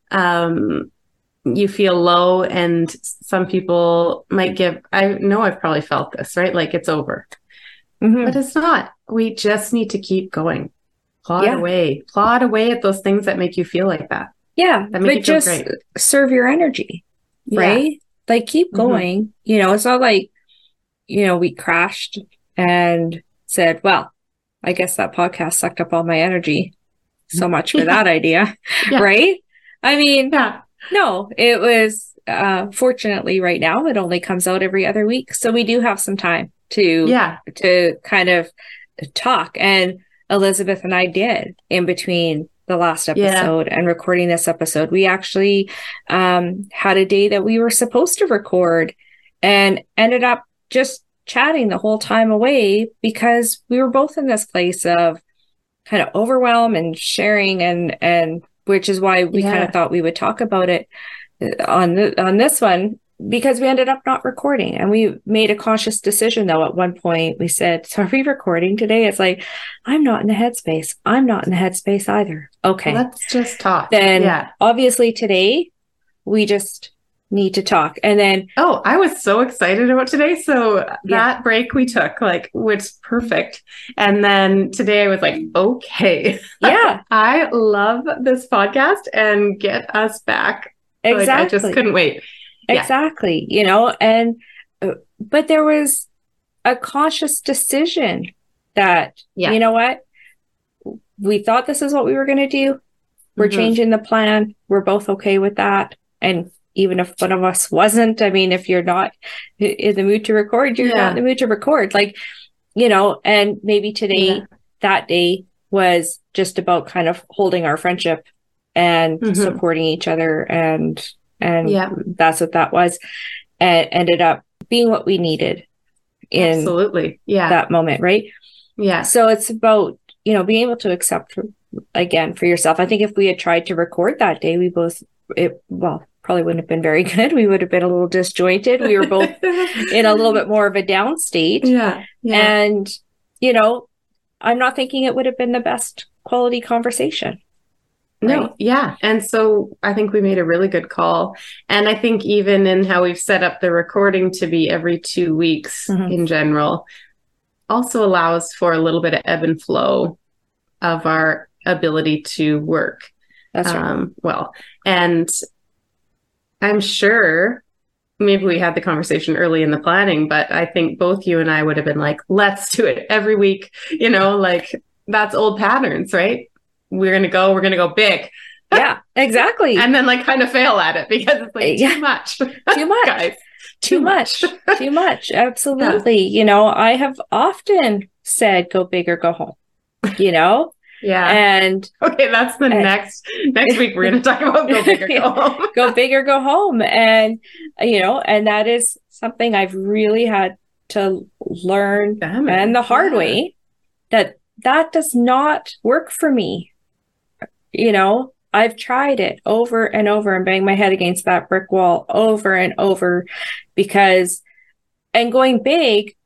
Speaker 1: um, you feel low and some people might give, I know I've probably felt this, right? Like it's over, mm-hmm. but it's not. We just need to keep going. Plod yeah. away, plod away at those things that make you feel like that.
Speaker 2: Yeah.
Speaker 1: That make
Speaker 2: but
Speaker 1: you feel
Speaker 2: just
Speaker 1: great.
Speaker 2: Serve your energy, right? Yeah. Like keep going. Mm-hmm. You know, it's not like, you know, we crashed and said, well, I guess that podcast sucked up all my energy. So much for yeah. that idea. Yeah. Right? I mean, yeah. no, it was, uh, fortunately right now, it only comes out every other week. So we do have some time to, yeah. to kind of talk. And Elizabeth and I did in between the last episode yeah. and recording this episode. We actually um, had a day that we were supposed to record and ended up just chatting the whole time away because we were both in this place of kind of overwhelm and sharing and, and which is why we yeah. kind of thought we would talk about it on the, on this one because we ended up not recording and we made a conscious decision though. At one point we said, so are we recording today? It's like, I'm not in the headspace. I'm not in the headspace either. Okay.
Speaker 1: Let's just talk.
Speaker 2: Then
Speaker 1: yeah.
Speaker 2: obviously today we just need to talk. And then,
Speaker 1: oh, I was so excited about today. So that yeah. break we took like was perfect. And then today I was like, okay,
Speaker 2: yeah,
Speaker 1: I love this podcast and get us back.
Speaker 2: Exactly.
Speaker 1: Like, I just couldn't wait.
Speaker 2: Exactly. Yeah. You know, and, uh, but there was a conscious decision that, yeah. you know what, we thought this is what we were going to do. We're mm-hmm. changing the plan. We're both okay with that. And even if one of us wasn't, I mean, if you're not in the mood to record, you're yeah. not in the mood to record. Like, you know, and maybe today, yeah. that day was just about kind of holding our friendship and mm-hmm. supporting each other. And, and yeah. that's what that was. And ended up being what we needed in
Speaker 1: Absolutely. Yeah.
Speaker 2: that moment. Right.
Speaker 1: Yeah.
Speaker 2: So it's about, you know, being able to accept again for yourself. I think if we had tried to record that day, we both, it, well, probably wouldn't have been very good. We would have been a little disjointed. We were both in a little bit more of a down state.
Speaker 1: Yeah, yeah.
Speaker 2: And, you know, I'm not thinking it would have been the best quality conversation.
Speaker 1: No,
Speaker 2: right?
Speaker 1: Yeah. And so I think we made a really good call. And I think even in how we've set up the recording to be every two weeks mm-hmm. in general, also allows for a little bit of ebb and flow of our ability to work.
Speaker 2: That's right.
Speaker 1: Um, well, and I'm sure maybe we had the conversation early in the planning, but I think both you and I would have been like, let's do it every week. You know, like that's old patterns, right? We're going to go, we're going to go big.
Speaker 2: Yeah, exactly.
Speaker 1: And then like kind of fail at it because it's like
Speaker 2: yeah.
Speaker 1: too much.
Speaker 2: Too much.
Speaker 1: Guys,
Speaker 2: too, too much. much. Too much. Absolutely. Yeah. You know, I have often said, go big or go home, you know?
Speaker 1: Yeah.
Speaker 2: And
Speaker 1: okay, that's the
Speaker 2: and,
Speaker 1: next next week we're going to talk about go big or go home.
Speaker 2: Go big or go home. And you know, and that is something I've really had to learn Damn and it. the hard yeah. way that that does not work for me. You know, I've tried it over and over and banged my head against that brick wall over and over because and going big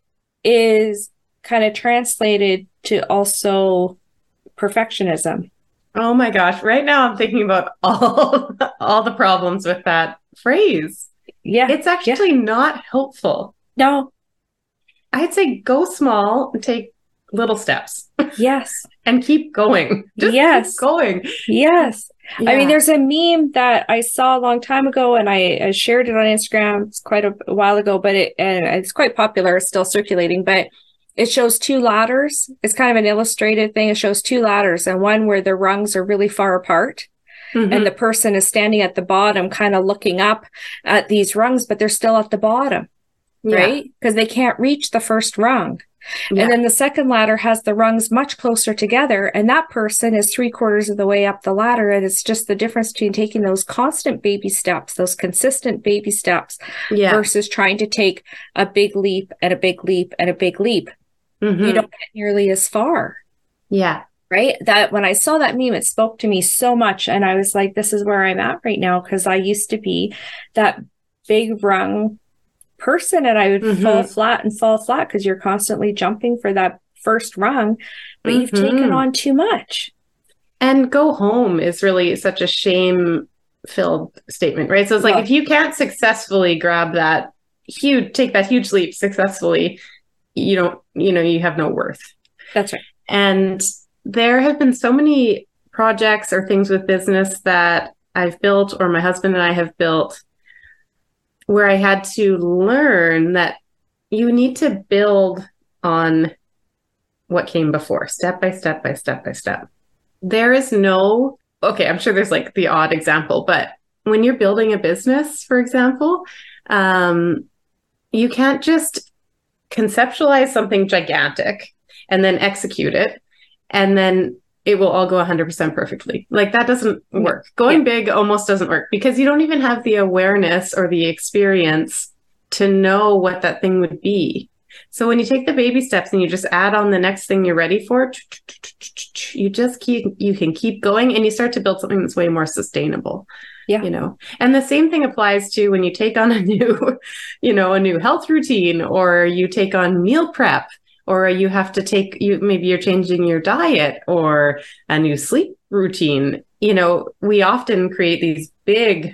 Speaker 2: is kind of translated to also perfectionism.
Speaker 1: Oh my gosh. Right now I'm thinking about all, all the problems with that phrase.
Speaker 2: Yeah.
Speaker 1: It's actually yeah. not helpful.
Speaker 2: No.
Speaker 1: I'd say go small and take little steps.
Speaker 2: Yes.
Speaker 1: And keep going. Just
Speaker 2: yes.
Speaker 1: keep going.
Speaker 2: Yes.
Speaker 1: Yeah.
Speaker 2: I mean, there's a meme that I saw a long time ago, and I, I shared it on Instagram. It's quite a, a while ago, but it and it's quite popular. It's still circulating, but it shows two ladders. It's kind of an illustrated thing. It shows two ladders, and one where the rungs are really far apart. Mm-hmm. And the person is standing at the bottom, kind of looking up at these rungs, but they're still at the bottom, yeah. right? Because they can't reach the first rung. Yeah. And then the second ladder has the rungs much closer together, and that person is three quarters of the way up the ladder. And it's just the difference between taking those constant baby steps, those consistent baby steps, yeah. versus trying to take a big leap and a big leap and a big leap. Mm-hmm. You don't get nearly as far.
Speaker 1: Yeah.
Speaker 2: Right. That when I saw that meme, it spoke to me so much. And I was like, this is where I'm at right now. Cause I used to be that big rung person, and I would mm-hmm. fall flat and fall flat because you're constantly jumping for that first rung, but mm-hmm. you've taken on too much.
Speaker 1: And go home is really such a shame filled statement, right? So it's like, well, if you can't successfully grab that huge, take that huge leap successfully, you don't, you know, you have no worth.
Speaker 2: That's right.
Speaker 1: And there have been so many projects or things with business that I've built, or my husband and I have built, where I had to learn that you need to build on what came before, step by step by step by step. There is no, okay, I'm sure there's like the odd example, but when you're building a business, for example, um, you can't just conceptualize something gigantic and then execute it, and then it will all go one hundred percent perfectly. Like, that doesn't work. Going yeah. big almost doesn't work, because you don't even have the awareness or the experience to know what that thing would be. So when you take the baby steps and you just add on the next thing you're ready for, you just keep, you can keep going, and you start to build something that's way more sustainable. Yeah. You know, and the same thing applies to when you take on a new, you know, a new health routine, or you take on meal prep, or you have to take, you maybe you're changing your diet, or a new sleep routine. You know, we often create these big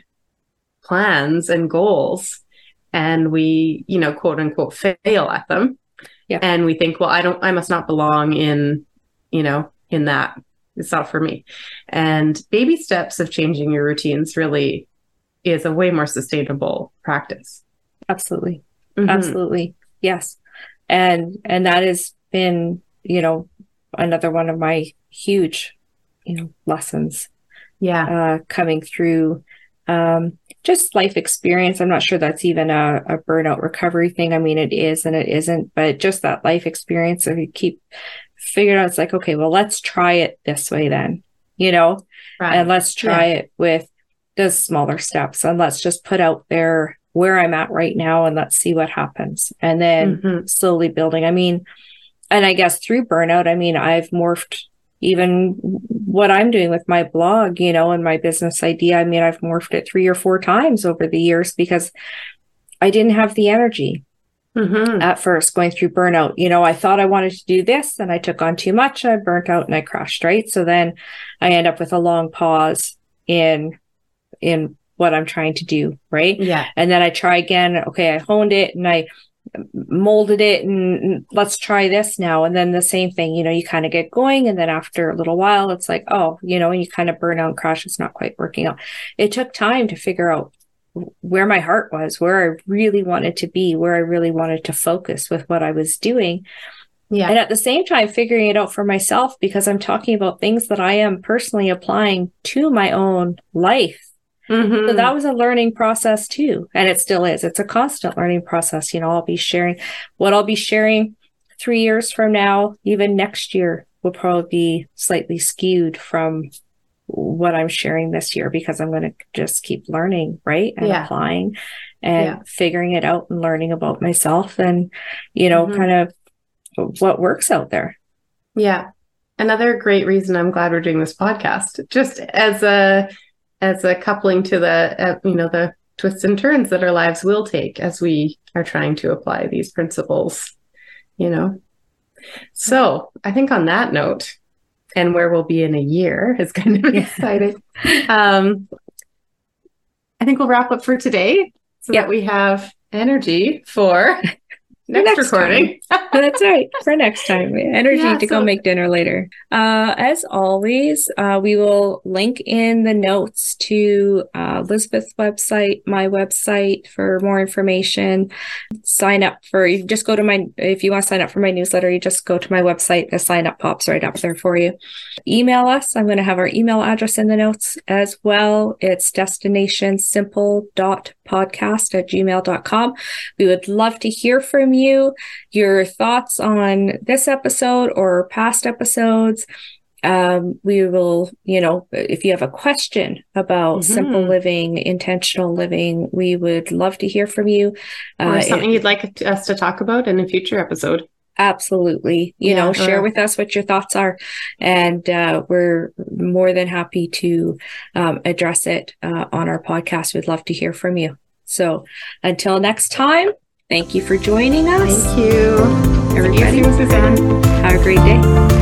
Speaker 1: plans and goals, and we, you know, quote unquote, fail at them. Yeah. And we think, well, I don't, I must not belong in, you know, in that. It's not for me. And baby steps of changing your routines really is a way more sustainable practice.
Speaker 2: Absolutely. Mm-hmm. Absolutely. Yes. And, and that has been, you know, another one of my huge, you know, lessons.
Speaker 1: Yeah.
Speaker 2: Uh, coming through, um, just life experience. I'm not sure that's even a, a burnout recovery thing. I mean, it is and it isn't, but just that life experience, if you keep figuring out, it's like, okay, well, let's try it this way then, you know, right. and let's try yeah. it with the smaller steps, and let's just put out there where I'm at right now, and let's see what happens. And then mm-hmm. slowly building. I mean, and I guess through burnout, I mean, I've morphed even what I'm doing with my blog, you know, and my business idea. I mean, I've morphed it three or four times over the years because I didn't have the energy mm-hmm. at first going through burnout. You know, I thought I wanted to do this, and I took on too much. I burnt out and I crashed, right? So then I end up with a long pause in, in what I'm trying to do. Right.
Speaker 1: Yeah.
Speaker 2: And then I try again. Okay. I honed it and I molded it, and let's try this now. And then the same thing, you know, you kind of get going, and then after a little while, it's like, oh, you know, and you kind of burn out and crash. It's not quite working out. It took time to figure out where my heart was, where I really wanted to be, where I really wanted to focus with what I was doing. Yeah. And at the same time, figuring it out for myself, because I'm talking about things that I am personally applying to my own life. Mm-hmm. So that was a learning process too. And it still is. It's a constant learning process. You know, I'll be sharing what I'll be sharing three years from now, even next year will probably be slightly skewed from what I'm sharing this year, because I'm going to just keep learning, right? And yeah. applying and yeah. figuring it out and learning about myself and, you know, mm-hmm. kind of what works out there.
Speaker 1: Yeah. Another great reason I'm glad we're doing this podcast, just as a, as a coupling to the, uh, you know, the twists and turns that our lives will take as we are trying to apply these principles, you know? So I think on that note, and where we'll be in a year is kind of yeah. exciting. Um, I think we'll wrap up for today so yep. that we have energy for next, next recording.
Speaker 2: That's right. For next time. Energy yeah, to so... go make dinner later. Uh, as always, uh, we will link in the notes to uh, Elizabeth's website, my website for more information. Sign up for, you just go to my, if you want to sign up for my newsletter, you just go to my website. The sign up pops right up there for you. Email us. I'm going to have our email address in the notes as well. It's destination simple dot podcast at gmail dot com. We would love to hear from you, your thoughts on this episode or past episodes. Um, we will, you know, if you have a question about mm-hmm. simple living, intentional living, we would love to hear from you.
Speaker 1: Or uh, something if, you'd like us to talk about in a future episode.
Speaker 2: Absolutely. You yeah, know, share or... with us what your thoughts are. And uh, we're more than happy to um, address it uh, on our podcast. We'd love to hear from you. So until next time, thank you for joining us.
Speaker 1: Thank you.
Speaker 2: Everybody,
Speaker 1: you, Suzanne.
Speaker 2: Have a great day.